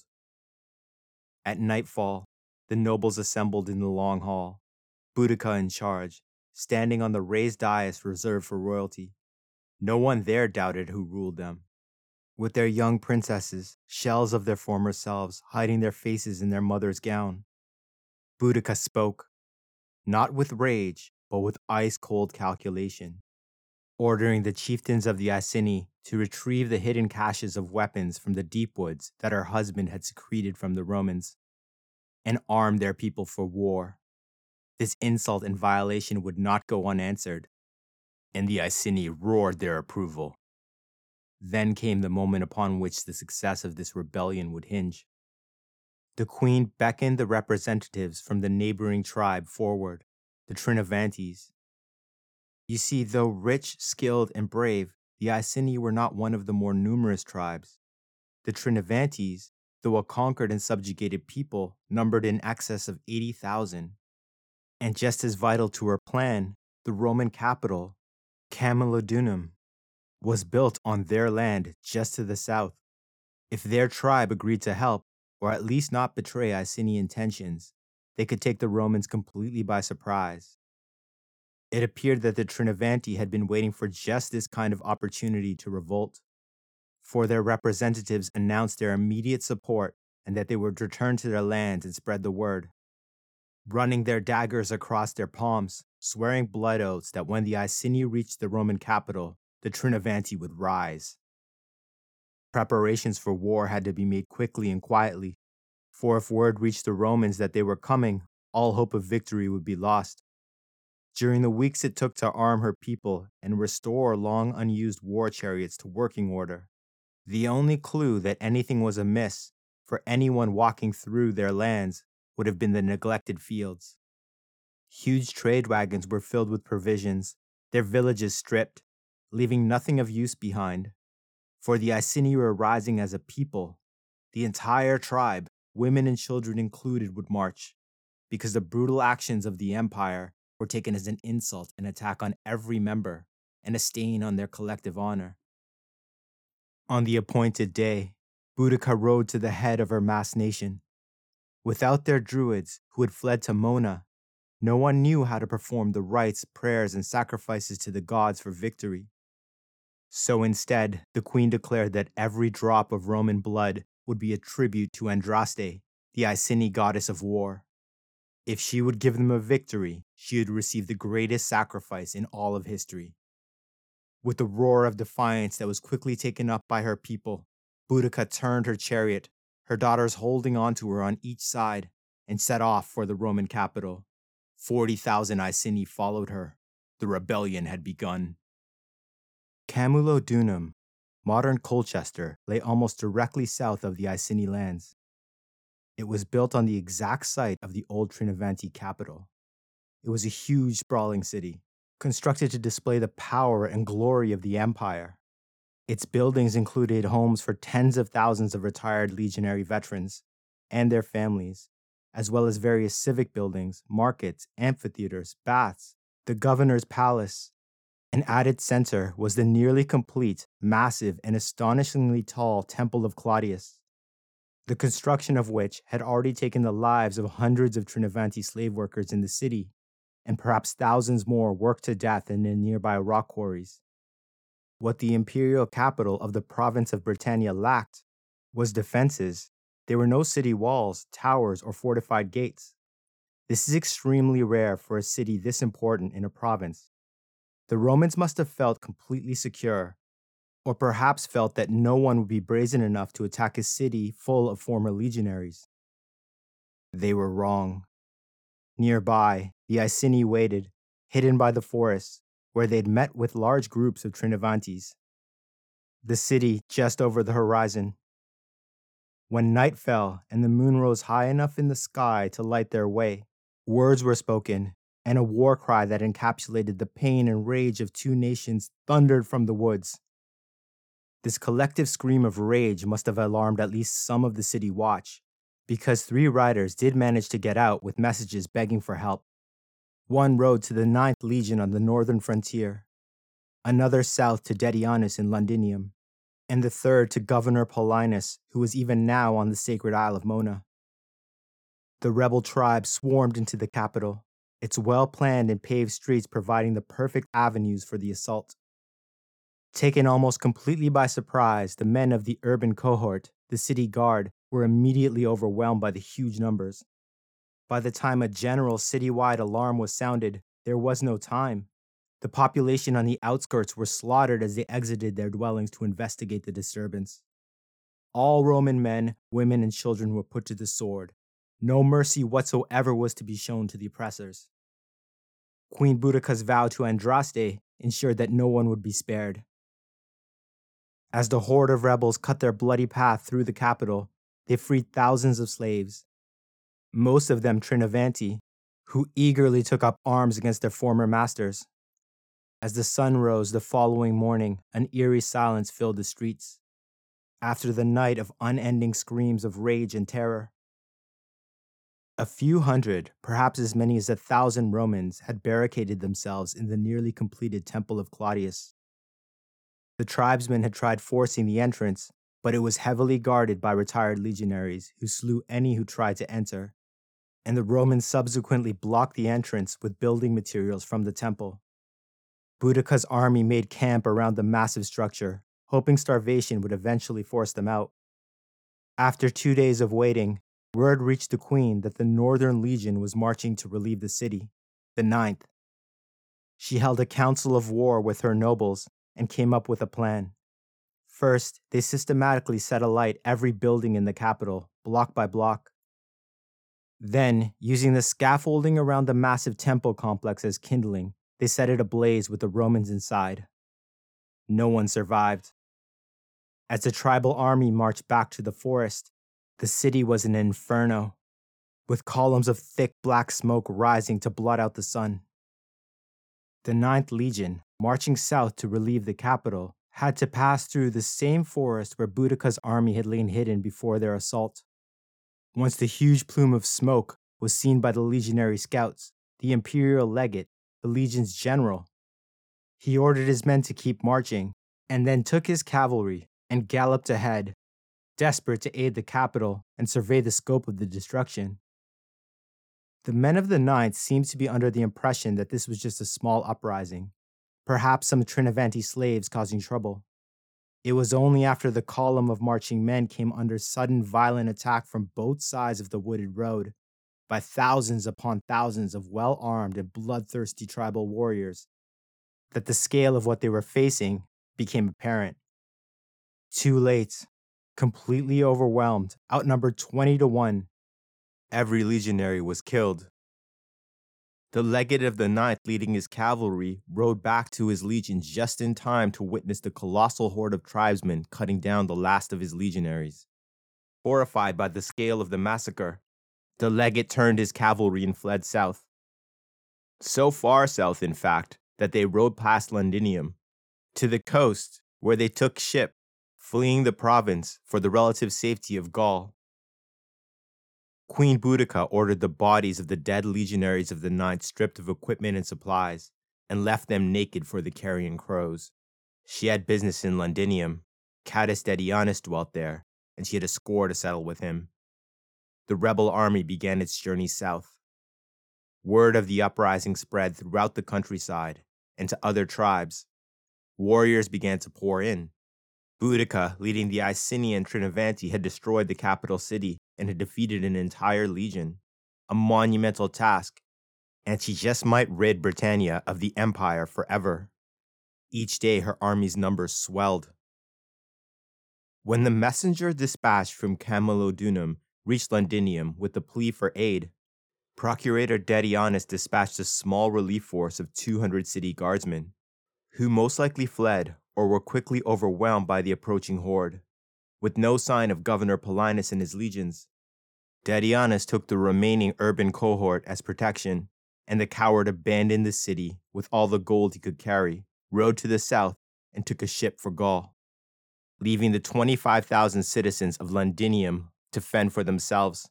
At nightfall, the nobles assembled in the long hall, Boudica in charge, standing on the raised dais reserved for royalty. No one there doubted who ruled them. With their young princesses, shells of their former selves, hiding their faces in their mother's gown, Boudica spoke, not with rage, but with ice-cold calculation, ordering the chieftains of the Iceni to retrieve the hidden caches of weapons from the deep woods that her husband had secreted from the Romans, and arm their people for war. This insult and violation would not go unanswered, and the Iceni roared their approval. Then came the moment upon which the success of this rebellion would hinge. The queen beckoned the representatives from the neighboring tribe forward, the Trinovantes. You see, though rich, skilled, and brave, the Iceni were not one of the more numerous tribes. The Trinovantes, though a conquered and subjugated people, numbered in excess of 80,000. And just as vital to her plan, the Roman capital, Camalodunum, was built on their land just to the south. If their tribe agreed to help, or at least not betray Iceni intentions, they could take the Romans completely by surprise. It appeared that the Trinovanti had been waiting for just this kind of opportunity to revolt, for their representatives announced their immediate support and that they would return to their lands and spread the word. Running their daggers across their palms, swearing blood oaths that when the Iceni reached the Roman capital, the Trinovanti would rise. Preparations for war had to be made quickly and quietly, for if word reached the Romans that they were coming, all hope of victory would be lost. During the weeks it took to arm her people and restore long unused war chariots to working order, the only clue that anything was amiss for anyone walking through their lands would have been the neglected fields. Huge trade wagons were filled with provisions, their villages stripped, leaving nothing of use behind. For the Iceni were rising as a people. The entire tribe, women and children included, would march, because the brutal actions of the empire were taken as an insult and attack on every member, and a stain on their collective honor. On the appointed day, Boudica rode to the head of her massed nation. Without their druids, who had fled to Mona, no one knew how to perform the rites, prayers, and sacrifices to the gods for victory. So instead, the queen declared that every drop of Roman blood would be a tribute to Andraste, the Iceni goddess of war. If she would give them a victory, she would receive the greatest sacrifice in all of history. With the roar of defiance that was quickly taken up by her people, Boudica turned her chariot, her daughters holding onto her on each side, and set off for the Roman capital. 40,000 Iceni followed her. The rebellion had begun. Camulodunum, modern Colchester, lay almost directly south of the Iceni lands. It was built on the exact site of the old Trinovanti capital. It was a huge, sprawling city, constructed to display the power and glory of the empire. Its buildings included homes for tens of thousands of retired legionary veterans and their families, as well as various civic buildings, markets, amphitheaters, baths, the governor's palace. An added center was the nearly complete, massive, and astonishingly tall Temple of Claudius, the construction of which had already taken the lives of hundreds of Trinovanti slave workers in the city, and perhaps thousands more worked to death in the nearby rock quarries. What the imperial capital of the province of Britannia lacked was defenses. There were no city walls, towers, or fortified gates. This is extremely rare for a city this important in a province. The Romans must have felt completely secure, or perhaps felt that no one would be brazen enough to attack a city full of former legionaries. They were wrong. Nearby, the Iceni waited, hidden by the forests, where they'd met with large groups of Trinovantes. The city just over the horizon. When night fell and the moon rose high enough in the sky to light their way, words were spoken, and a war cry that encapsulated the pain and rage of two nations thundered from the woods. This collective scream of rage must have alarmed at least some of the city watch, because 3 riders did manage to get out with messages begging for help. One rode to the 9th Legion on the northern frontier, another south to Dedianus in Londinium, and the third to Governor Paulinus, who was even now on the sacred Isle of Mona. The rebel tribe swarmed into the capital, its well-planned and paved streets providing the perfect avenues for the assault. Taken almost completely by surprise, the men of the urban cohort, the city guard, were immediately overwhelmed by the huge numbers. By the time a general citywide alarm was sounded, there was no time. The population on the outskirts were slaughtered as they exited their dwellings to investigate the disturbance. All Roman men, women, and children were put to the sword. No mercy whatsoever was to be shown to the oppressors. Queen Boudica's vow to Andraste ensured that no one would be spared. As the horde of rebels cut their bloody path through the capital, they freed thousands of slaves, most of them Trinovanti, who eagerly took up arms against their former masters. As the sun rose the following morning, an eerie silence filled the streets, after the night of unending screams of rage and terror. A few hundred, perhaps as many as 1,000 Romans had barricaded themselves in the nearly completed Temple of Claudius. The tribesmen had tried forcing the entrance, but it was heavily guarded by retired legionaries who slew any who tried to enter, and the Romans subsequently blocked the entrance with building materials from the temple. Boudica's army made camp around the massive structure, hoping starvation would eventually force them out. After 2 days of waiting, word reached the queen that the Northern Legion was marching to relieve the city, the 9th, She held a council of war with her nobles and came up with a plan. First, they systematically set alight every building in the capital, block by block. Then, using the scaffolding around the massive temple complex as kindling, they set it ablaze with the Romans inside. No one survived. As the tribal army marched back to the forest, the city was an inferno, with columns of thick black smoke rising to blot out the sun. The Ninth Legion, marching south to relieve the capital, had to pass through the same forest where Boudicca's army had lain hidden before their assault. Once the huge plume of smoke was seen by the legionary scouts, the imperial legate, the legion's general, he ordered his men to keep marching, and then took his cavalry and galloped ahead, desperate to aid the capital and survey the scope of the destruction. The men of the Ninth seemed to be under the impression that this was just a small uprising, perhaps some Trinovanti slaves causing trouble. It was only after the column of marching men came under sudden violent attack from both sides of the wooded road by thousands upon thousands of well-armed and bloodthirsty tribal warriors that the scale of what they were facing became apparent. Too late, completely overwhelmed, outnumbered 20-1, every legionary was killed. The legate of the Ninth, leading his cavalry, rode back to his legion just in time to witness the colossal horde of tribesmen cutting down the last of his legionaries. Horrified by the scale of the massacre, the legate turned his cavalry and fled south. So far south, in fact, that they rode past Londinium, to the coast, where they took ship, fleeing the province for the relative safety of Gaul. Queen Boudicca ordered the bodies of the dead legionaries of the Ninth stripped of equipment and supplies, and left them naked for the carrion crows. She had business in Londinium. Cadus Dedianus dwelt there, and she had a score to settle with him. The rebel army began its journey south. Word of the uprising spread throughout the countryside and to other tribes. Warriors began to pour in. Boudicca, leading the Icenian Trinovanti, had destroyed the capital city and had defeated an entire legion, a monumental task, and she just might rid Britannia of the empire forever. Each day her army's numbers swelled. When the messenger dispatched from Camalodunum reached Londinium with the plea for aid, Procurator Dedianus dispatched a small relief force of 200 city guardsmen, who most likely fled or were quickly overwhelmed by the approaching horde. With no sign of Governor Paulinus and his legions, Dedianus took the remaining urban cohort as protection, and the coward abandoned the city with all the gold he could carry, rode to the south, and took a ship for Gaul, leaving the 25,000 citizens of Londinium to fend for themselves.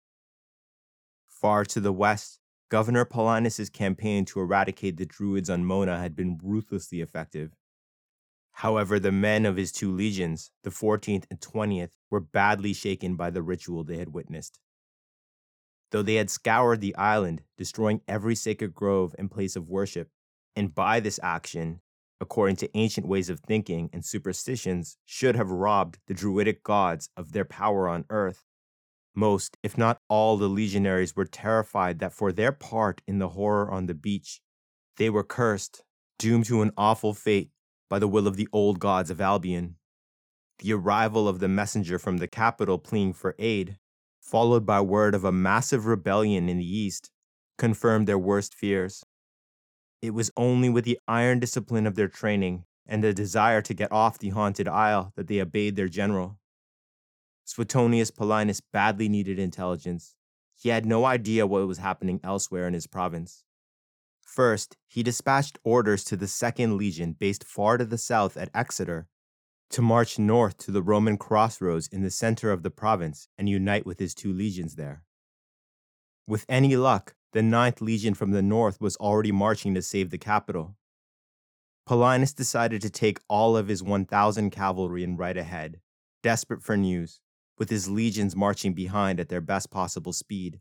Far to the west, Governor Paulinus' campaign to eradicate the Druids on Mona had been ruthlessly effective. However, the men of his two legions, the 14th and 20th, were badly shaken by the ritual they had witnessed. Though they had scoured the island, destroying every sacred grove and place of worship, and by this action, according to ancient ways of thinking and superstitions, should have robbed the Druidic gods of their power on earth, most, if not all, the legionaries were terrified that for their part in the horror on the beach, they were cursed, doomed to an awful fate by the will of the old gods of Albion. The arrival of the messenger from the capital pleading for aid, followed by word of a massive rebellion in the east, confirmed their worst fears. It was only with the iron discipline of their training and the desire to get off the haunted isle that they obeyed their general. Suetonius Paulinus badly needed intelligence. He had no idea what was happening elsewhere in his province. First, he dispatched orders to the 2nd Legion based far to the south at Exeter to march north to the Roman crossroads in the center of the province and unite with his two legions there. With any luck, the 9th Legion from the north was already marching to save the capital. Paulinus decided to take all of his 1,000 cavalry and ride ahead, desperate for news, with his legions marching behind at their best possible speed.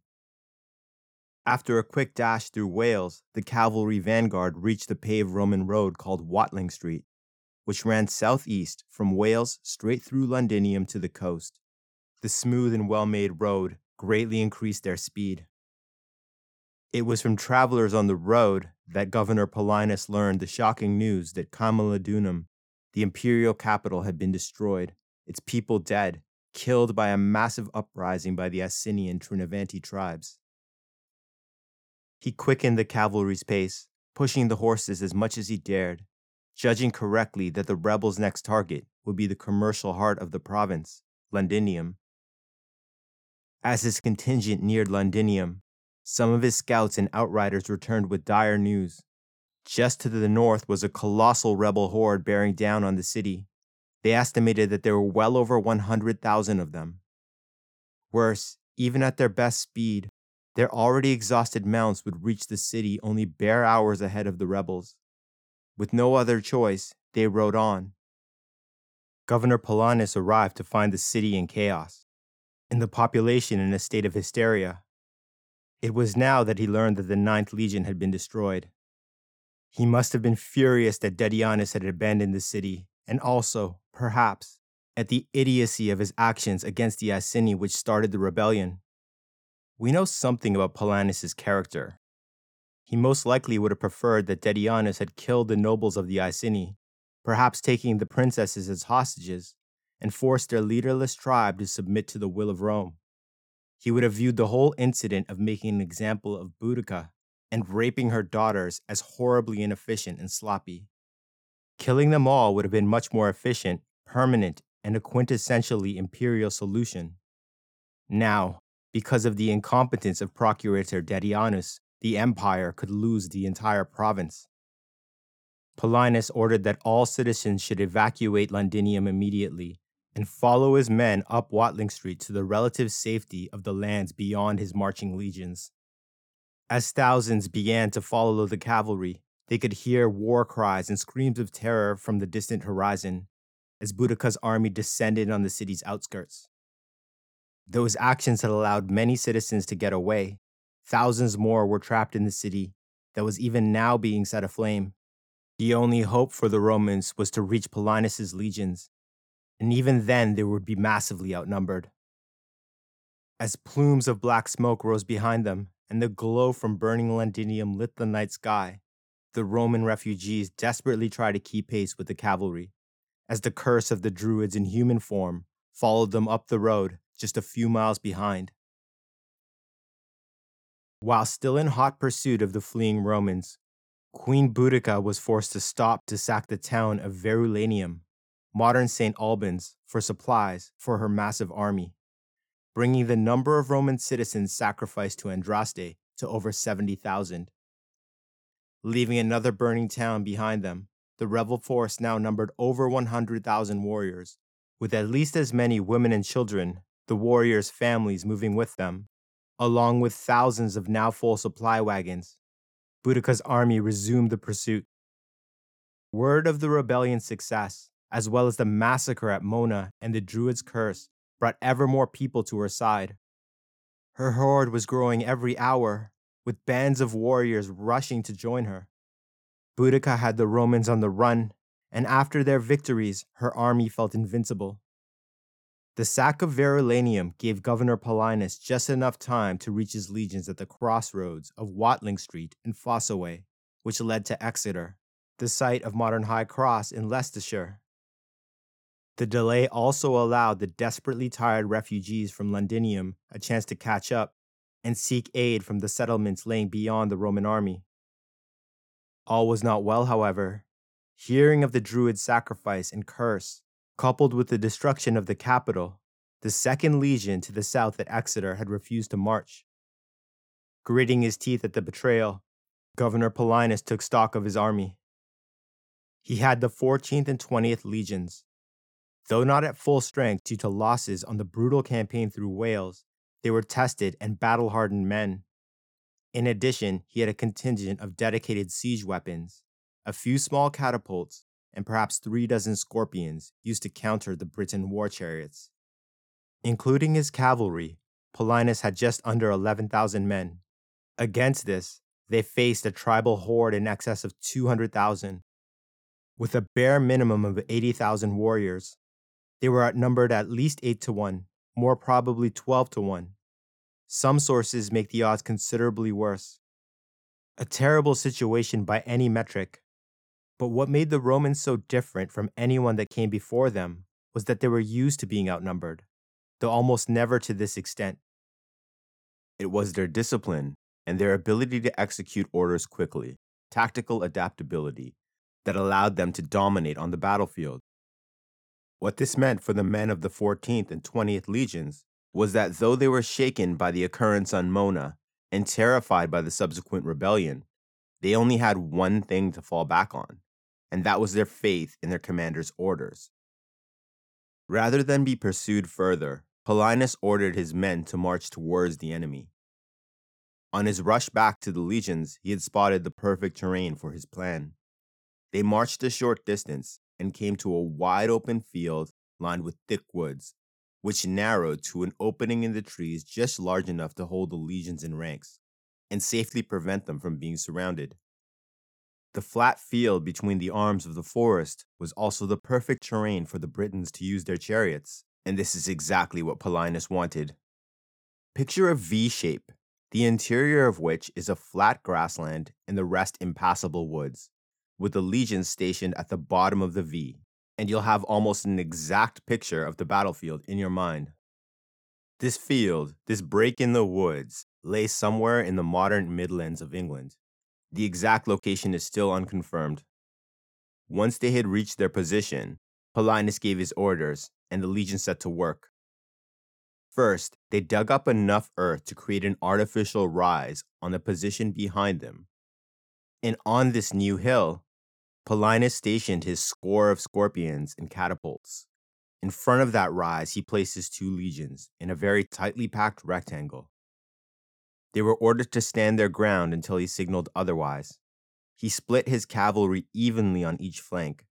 After a quick dash through Wales, the cavalry vanguard reached the paved Roman road called Watling Street, which ran southeast from Wales straight through Londinium to the coast. The smooth and well-made road greatly increased their speed. It was from travelers on the road that Governor Paulinus learned the shocking news that Camalodunum, the imperial capital, had been destroyed, its people dead, killed by a massive uprising by the Iceni and Trinovanti tribes. He quickened the cavalry's pace, pushing the horses as much as he dared, judging correctly that the rebels' next target would be the commercial heart of the province, Londinium. As his contingent neared Londinium, some of his scouts and outriders returned with dire news. Just to the north was a colossal rebel horde bearing down on the city. They estimated that there were well over 100,000 of them. Worse, even at their best speed, their already exhausted mounts would reach the city only bare hours ahead of the rebels. With no other choice, they rode on. Governor Paulinus arrived to find the city in chaos, and the population in a state of hysteria. It was now that he learned that the 9th Legion had been destroyed. He must have been furious that Dedianus had abandoned the city, and also, perhaps, at the idiocy of his actions against the Iceni which started the rebellion. We know something about Paulinus' character. He most likely would have preferred that Dedianus had killed the nobles of the Iceni, perhaps taking the princesses as hostages, and forced their leaderless tribe to submit to the will of Rome. He would have viewed the whole incident of making an example of Boudica and raping her daughters as horribly inefficient and sloppy. Killing them all would have been much more efficient, permanent, and a quintessentially imperial solution. Now, because of the incompetence of Procurator Dedianus, the empire could lose the entire province. Paulinus ordered that all citizens should evacuate Londinium immediately and follow his men up Watling Street to the relative safety of the lands beyond his marching legions. As thousands began to follow the cavalry, they could hear war cries and screams of terror from the distant horizon as Boudica's army descended on the city's outskirts. Those actions had allowed many citizens to get away. Thousands more were trapped in the city that was even now being set aflame. The only hope for the Romans was to reach Paulinus' legions, and even then they would be massively outnumbered. As plumes of black smoke rose behind them and the glow from burning Londinium lit the night sky, the Roman refugees desperately tried to keep pace with the cavalry, as the curse of the Druids in human form followed them up the road just a few miles behind. While still in hot pursuit of the fleeing Romans, Queen Boudica was forced to stop to sack the town of Verulamium, modern St. Albans, for supplies for her massive army, bringing the number of Roman citizens sacrificed to Andraste to over 70,000. Leaving another burning town behind them, the rebel force now numbered over 100,000 warriors, with at least as many women and children, the warriors' families moving with them, along with thousands of now full supply wagons. Boudica's army resumed the pursuit. Word of the rebellion's success, as well as the massacre at Mona and the Druid's curse, brought ever more people to her side. Her horde was growing every hour, with bands of warriors rushing to join her. Boudica had the Romans on the run, and after their victories, her army felt invincible. The sack of Verulamium gave Governor Paulinus just enough time to reach his legions at the crossroads of Watling Street and Fossoway, which led to Exeter, the site of modern High Cross in Leicestershire. The delay also allowed the desperately tired refugees from Londinium a chance to catch up and seek aid from the settlements laying beyond the Roman army. All was not well, however. Hearing of the Druid's sacrifice and curse, coupled with the destruction of the capital, the 2nd Legion to the south at Exeter had refused to march. Gritting his teeth at the betrayal, Governor Paulinus took stock of his army. He had the 14th and 20th Legions. Though not at full strength due to losses on the brutal campaign through Wales, they were tested and battle-hardened men. In addition, he had a contingent of dedicated siege weapons, a few small catapults, and perhaps 36 scorpions used to counter the Briton war chariots. Including his cavalry, Paulinus had just under 11,000 men. Against this, they faced a tribal horde in excess of 200,000. With a bare minimum of 80,000 warriors, they were outnumbered at least 8-1, more probably 12-1. Some sources make the odds considerably worse. A terrible situation by any metric. But what made the Romans so different from anyone that came before them was that they were used to being outnumbered, though almost never to this extent. It was their discipline and their ability to execute orders quickly, tactical adaptability, that allowed them to dominate on the battlefield. What this meant for the men of the 14th and 20th legions was that though they were shaken by the occurrence on Mona and terrified by the subsequent rebellion, they only had one thing to fall back on, and that was their faith in their commander's orders. Rather than be pursued further, Paulinus ordered his men to march towards the enemy. On his rush back to the legions, he had spotted the perfect terrain for his plan. They marched a short distance and came to a wide open field lined with thick woods, which narrowed to an opening in the trees just large enough to hold the legions in ranks and safely prevent them from being surrounded. The flat field between the arms of the forest was also the perfect terrain for the Britons to use their chariots, and this is exactly what Paulinus wanted. Picture a V shape, the interior of which is a flat grassland and the rest impassable woods, with the legions stationed at the bottom of the V, and you'll have almost an exact picture of the battlefield in your mind. This field, this break in the woods, lay somewhere in the modern Midlands of England. The exact location is still unconfirmed. Once they had reached their position, Paulinus gave his orders, and the legion set to work. First, they dug up enough earth to create an artificial rise on the position behind them. And on this new hill, Paulinus stationed his score of scorpions and catapults. In front of that rise, he placed his 2 legions in a very tightly packed rectangle. They were ordered to stand their ground until he signaled otherwise. He split his cavalry evenly on each flank.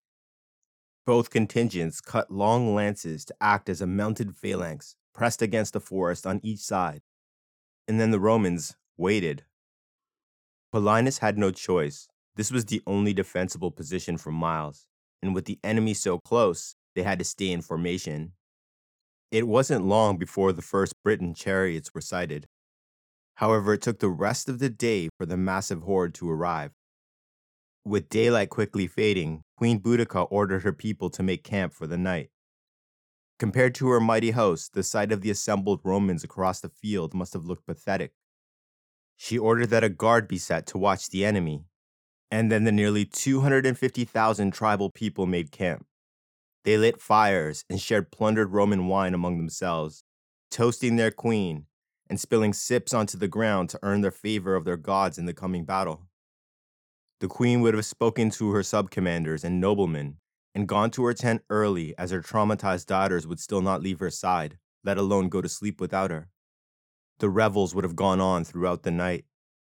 Both contingents cut long lances to act as a mounted phalanx pressed against the forest on each side. And then the Romans waited. Paulinus had no choice. This was the only defensible position for miles, and with the enemy so close, they had to stay in formation. It wasn't long before the first Briton chariots were sighted. However, it took the rest of the day for the massive horde to arrive. With daylight quickly fading, Queen Boudica ordered her people to make camp for the night. Compared to her mighty host, the sight of the assembled Romans across the field must have looked pathetic. She ordered that a guard be set to watch the enemy, and then the nearly 250,000 tribal people made camp. They lit fires and shared plundered Roman wine among themselves, toasting their queen and spilling sips onto the ground to earn the favor of their gods in the coming battle. The queen would have spoken to her sub-commanders and noblemen and gone to her tent early, as her traumatized daughters would still not leave her side, let alone go to sleep without her. The revels would have gone on throughout the night.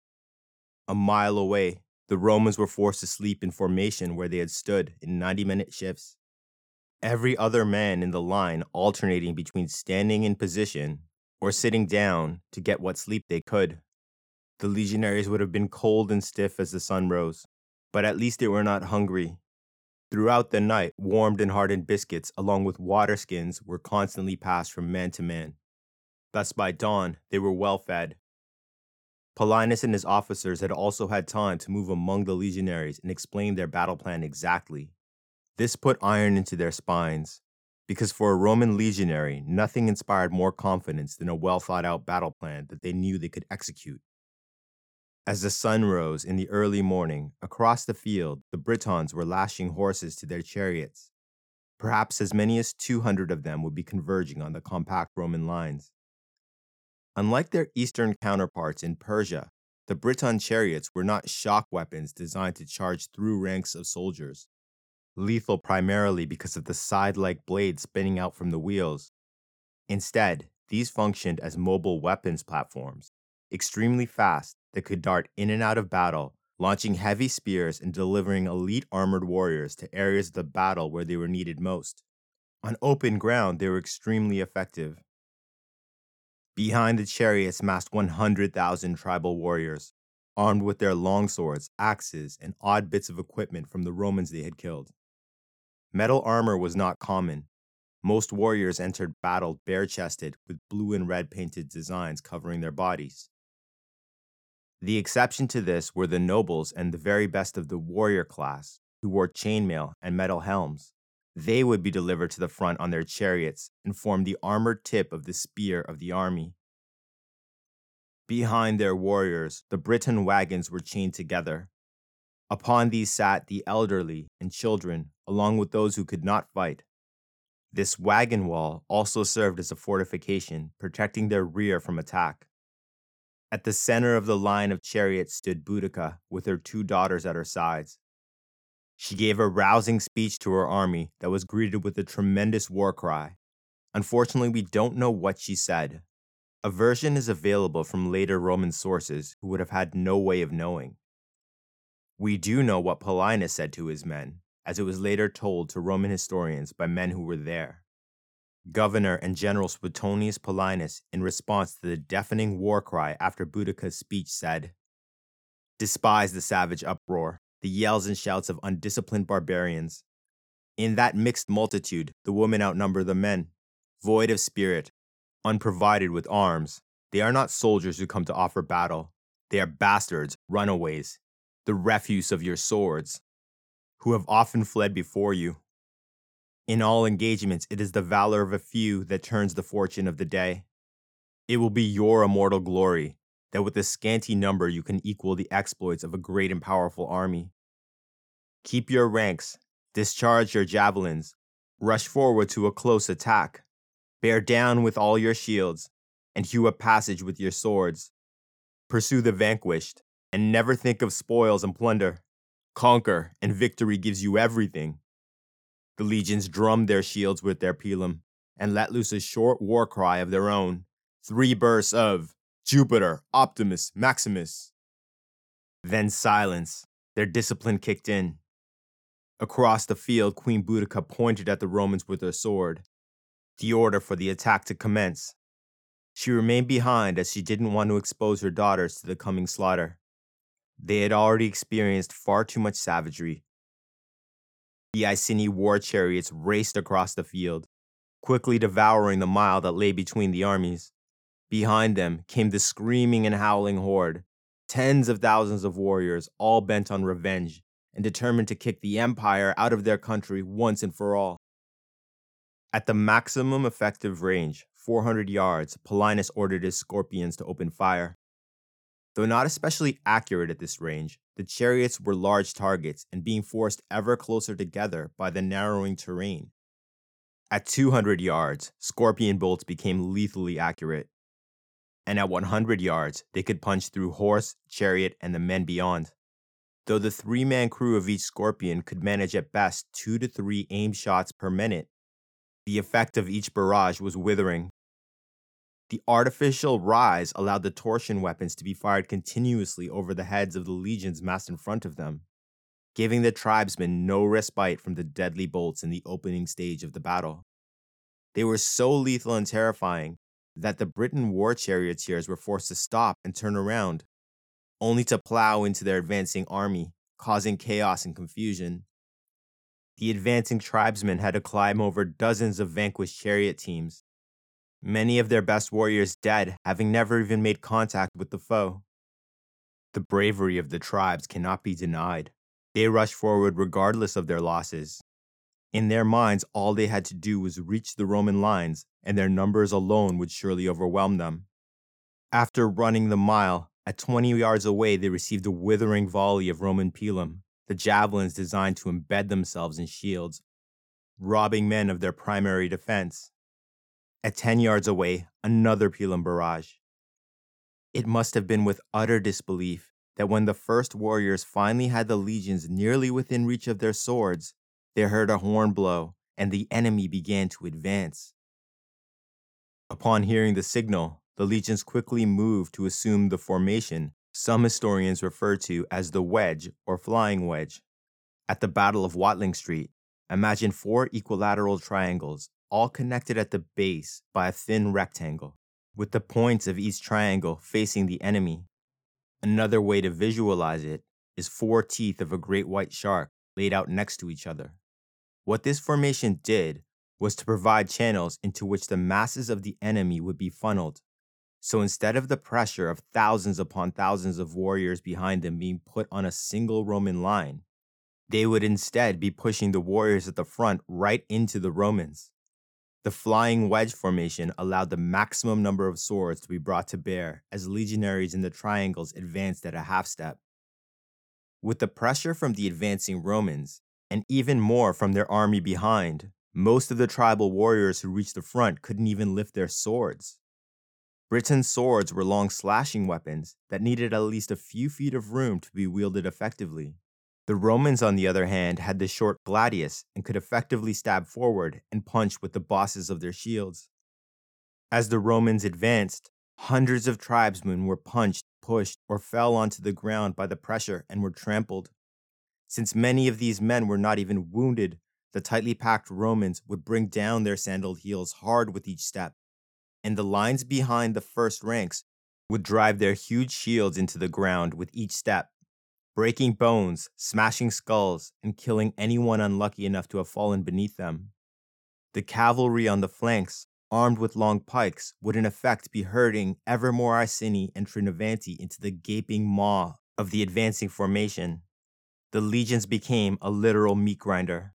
A mile away, the Romans were forced to sleep in formation where they had stood in 90-minute shifts. Every other man in the line alternating between standing in position or sitting down to get what sleep they could. The legionaries would have been cold and stiff as the sun rose, but at least they were not hungry. Throughout the night, warmed and hardened biscuits along with water skins were constantly passed from man to man. Thus by dawn, they were well fed. Paulinus and his officers had also had time to move among the legionaries and explain their battle plan exactly. This put iron into their spines, because for a Roman legionary, nothing inspired more confidence than a well-thought-out battle plan that they knew they could execute. As the sun rose in the early morning, across the field, the Britons were lashing horses to their chariots. Perhaps as many as 200 of them would be converging on the compact Roman lines. Unlike their eastern counterparts in Persia, the Briton chariots were not shock weapons designed to charge through ranks of soldiers. Lethal primarily because of the side-like blades spinning out from the wheels. Instead, these functioned as mobile weapons platforms, extremely fast that could dart in and out of battle, launching heavy spears and delivering elite armored warriors to areas of the battle where they were needed most. On open ground, they were extremely effective. Behind the chariots massed 100,000 tribal warriors, armed with their longswords, axes, and odd bits of equipment from the Romans they had killed. Metal armor was not common. Most warriors entered battle bare-chested with blue and red painted designs covering their bodies. The exception to this were the nobles and the very best of the warrior class, who wore chainmail and metal helms. They would be delivered to the front on their chariots and formed the armored tip of the spear of the army. Behind their warriors, the Briton wagons were chained together. Upon these sat the elderly and children, along with those who could not fight. This wagon wall also served as a fortification, protecting their rear from attack. At the center of the line of chariots stood Boudica with her 2 daughters at her sides. She gave a rousing speech to her army that was greeted with a tremendous war cry. Unfortunately, we don't know what she said. A version is available from later Roman sources who would have had no way of knowing. We do know what Paulinus said to his men, as it was later told to Roman historians by men who were there. Governor and General Suetonius Paulinus, in response to the deafening war cry after Boudica's speech, said, "Despise the savage uproar, the yells and shouts of undisciplined barbarians. In that mixed multitude, the women outnumber the men. Void of spirit, unprovided with arms, they are not soldiers who come to offer battle. They are bastards, runaways, the refuse of your swords, who have often fled before you. In all engagements, it is the valor of a few that turns the fortune of the day. It will be your immortal glory that with a scanty number you can equal the exploits of a great and powerful army. Keep your ranks, discharge your javelins, rush forward to a close attack, bear down with all your shields, and hew a passage with your swords. Pursue the vanquished, and never think of spoils and plunder. Conquer, and victory gives you everything." The legions drummed their shields with their pilum, and let loose a short war cry of their own, 3 bursts of "Jupiter, Optimus, Maximus." Then silence. Their discipline kicked in. Across the field, Queen Boudica pointed at the Romans with her sword, the order for the attack to commence. She remained behind as she didn't want to expose her daughters to the coming slaughter. They had already experienced far too much savagery. The Iceni war chariots raced across the field, quickly devouring the mile that lay between the armies. Behind them came the screaming and howling horde, tens of thousands of warriors, all bent on revenge and determined to kick the empire out of their country once and for all. At the maximum effective range, 400 yards, Paulinus ordered his scorpions to open fire. Though not especially accurate at this range, the chariots were large targets and being forced ever closer together by the narrowing terrain. At 200 yards, scorpion bolts became lethally accurate. And at 100 yards, they could punch through horse, chariot, and the men beyond. Though the 3-man crew of each scorpion could manage at best 2 to 3 aim shots per minute, the effect of each barrage was withering. The artificial rise allowed the torsion weapons to be fired continuously over the heads of the legions massed in front of them, giving the tribesmen no respite from the deadly bolts in the opening stage of the battle. They were so lethal and terrifying that the Briton war charioteers were forced to stop and turn around, only to plow into their advancing army, causing chaos and confusion. The advancing tribesmen had to climb over dozens of vanquished chariot teams, many of their best warriors dead, having never even made contact with the foe. The bravery of the tribes cannot be denied. They rushed forward regardless of their losses. In their minds, all they had to do was reach the Roman lines, and their numbers alone would surely overwhelm them. After running the mile, at 20 yards away, they received a withering volley of Roman pilum, the javelins designed to embed themselves in shields, robbing men of their primary defense. At 10 yards away, another pilum barrage. It must have been with utter disbelief that when the first warriors finally had the legions nearly within reach of their swords, they heard a horn blow and the enemy began to advance. Upon hearing the signal, the legions quickly moved to assume the formation some historians refer to as the wedge or flying wedge. At the Battle of Watling Street, imagine 4 equilateral triangles, all connected at the base by a thin rectangle, with the points of each triangle facing the enemy. Another way to visualize it is 4 teeth of a great white shark laid out next to each other. What this formation did was to provide channels into which the masses of the enemy would be funneled. So instead of the pressure of thousands upon thousands of warriors behind them being put on a single Roman line, they would instead be pushing the warriors at the front right into the Romans. The flying wedge formation allowed the maximum number of swords to be brought to bear as legionaries in the triangles advanced at a half step. With the pressure from the advancing Romans, and even more from their army behind, most of the tribal warriors who reached the front couldn't even lift their swords. Britain's swords were long slashing weapons that needed at least a few feet of room to be wielded effectively. The Romans, on the other hand, had the short gladius and could effectively stab forward and punch with the bosses of their shields. As the Romans advanced, hundreds of tribesmen were punched, pushed, or fell onto the ground by the pressure and were trampled. Since many of these men were not even wounded, the tightly packed Romans would bring down their sandaled heels hard with each step, and the lines behind the first ranks would drive their huge shields into the ground with each step, breaking bones, smashing skulls, and killing anyone unlucky enough to have fallen beneath them. The cavalry on the flanks, armed with long pikes, would in effect be herding ever more Iceni and Trinovanti into the gaping maw of the advancing formation. The legions became a literal meat grinder.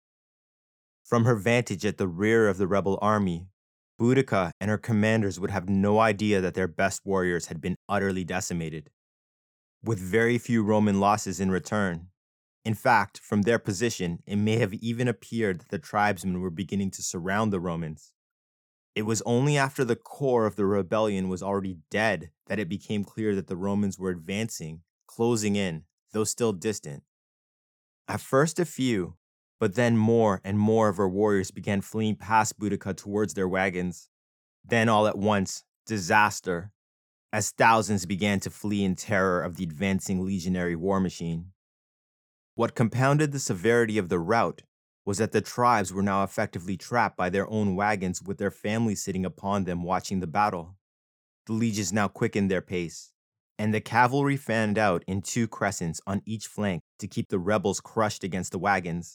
From her vantage at the rear of the rebel army, Boudica and her commanders would have no idea that their best warriors had been utterly decimated, with very few Roman losses in return. In fact, from their position, it may have even appeared that the tribesmen were beginning to surround the Romans. It was only after the core of the rebellion was already dead that it became clear that the Romans were advancing, closing in, though still distant. At first a few, but then more and more of her warriors began fleeing past Boudica towards their wagons. Then all at once, disaster, as thousands began to flee in terror of the advancing legionary war machine. What compounded the severity of the rout was that the tribes were now effectively trapped by their own wagons with their families sitting upon them watching the battle. The legions now quickened their pace, and the cavalry fanned out in two crescents on each flank to keep the rebels crushed against the wagons.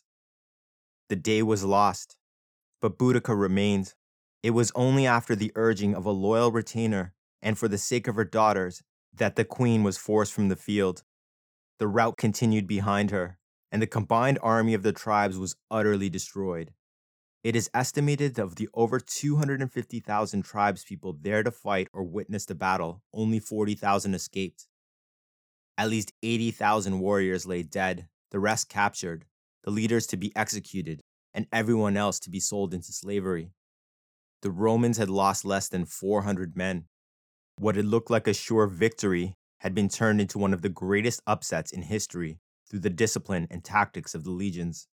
The day was lost, but Boudica remained. It was only after the urging of a loyal retainer and for the sake of her daughters that the queen was forced from the field. The rout continued behind her, and the combined army of the tribes was utterly destroyed. It is estimated that of the over 250,000 tribespeople there to fight or witness the battle, only 40,000 escaped. At least 80,000 warriors lay dead, the rest captured, the leaders to be executed, and everyone else to be sold into slavery. The Romans had lost less than 400 men. What had looked like a sure victory had been turned into one of the greatest upsets in history through the discipline and tactics of the legions.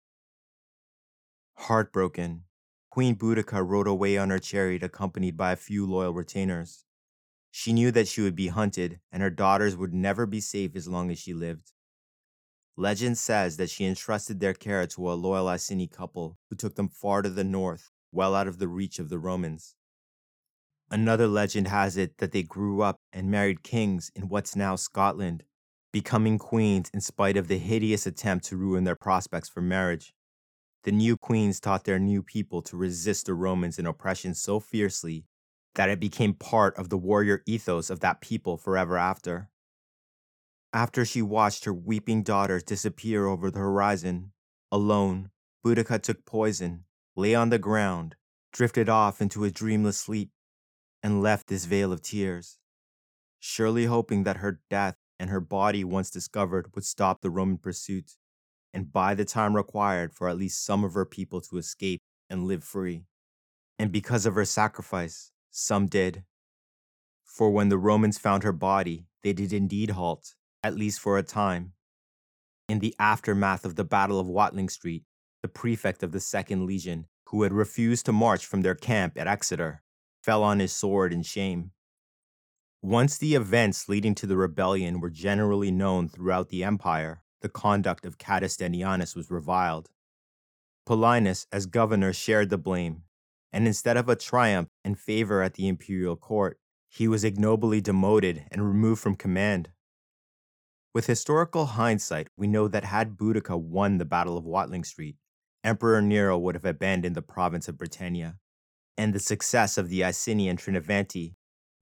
Heartbroken, Queen Boudica rode away on her chariot accompanied by a few loyal retainers. She knew that she would be hunted and her daughters would never be safe as long as she lived. Legend says that she entrusted their care to a loyal Iceni couple who took them far to the north, well out of the reach of the Romans. Another legend has it that they grew up and married kings in what's now Scotland, becoming queens in spite of the hideous attempt to ruin their prospects for marriage. The new queens taught their new people to resist the Romans in oppression so fiercely that it became part of the warrior ethos of that people forever after. After she watched her weeping daughters disappear over the horizon, alone, Boudica took poison, lay on the ground, drifted off into a dreamless sleep, and left this vale of tears, surely hoping that her death and her body, once discovered, would stop the Roman pursuit and buy the time required for at least some of her people to escape and live free. And because of her sacrifice, some did. For when the Romans found her body, they did indeed halt, at least for a time. In the aftermath of the Battle of Watling Street, the prefect of the Second Legion, who had refused to march from their camp at Exeter, fell on his sword in shame. Once the events leading to the rebellion were generally known throughout the empire, the conduct of Cadestinianus was reviled. Paulinus, as governor, shared the blame, and instead of a triumph and favor at the imperial court, he was ignobly demoted and removed from command. With historical hindsight, we know that had Boudica won the Battle of Watling Street, Emperor Nero would have abandoned the province of Britannia, and the success of the Iceni and Trinovanti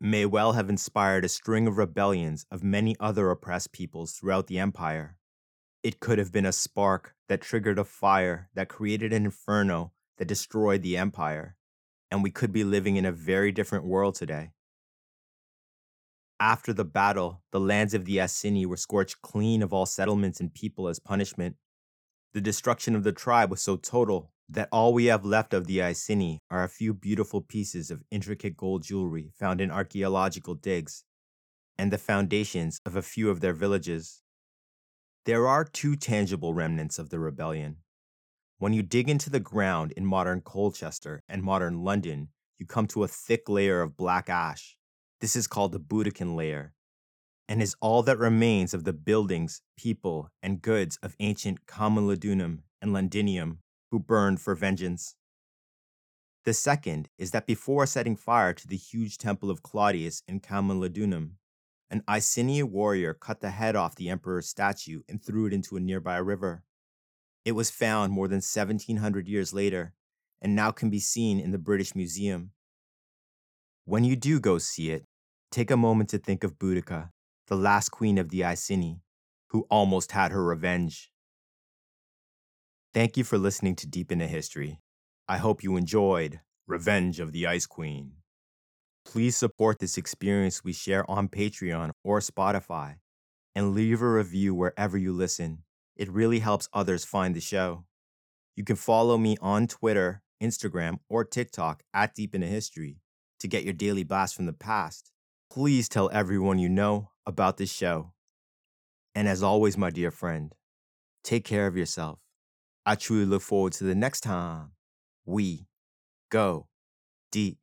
may well have inspired a string of rebellions of many other oppressed peoples throughout the empire. It could have been a spark that triggered a fire that created an inferno that destroyed the empire, and we could be living in a very different world today. After the battle, the lands of the Iceni were scorched clean of all settlements and people as punishment. The destruction of the tribe was so total that all we have left of the Iceni are a few beautiful pieces of intricate gold jewelry found in archaeological digs, and the foundations of a few of their villages. There are two tangible remnants of the rebellion. When you dig into the ground in modern Colchester and modern London, you come to a thick layer of black ash. This is called the Boudiccan layer, and is all that remains of the buildings, people, and goods of ancient Camulodunum and Londinium who burned for vengeance. The second is that before setting fire to the huge temple of Claudius in Camulodunum, an Iceni warrior cut the head off the emperor's statue and threw it into a nearby river. It was found more than 1700 years later and now can be seen in the British Museum. When you do go see it, take a moment to think of Boudica, the last queen of the Iceni, who almost had her revenge. Thank you for listening to Deep into History. I hope you enjoyed Revenge of the Ice Queen. Please support this experience we share on Patreon or Spotify, and leave a review wherever you listen. It really helps others find the show. You can follow me on Twitter, Instagram, or TikTok at Deep into History to get your daily blast from the past. Please tell everyone you know about this show. And as always, my dear friend, take care of yourself. I truly look forward to the next time we go deep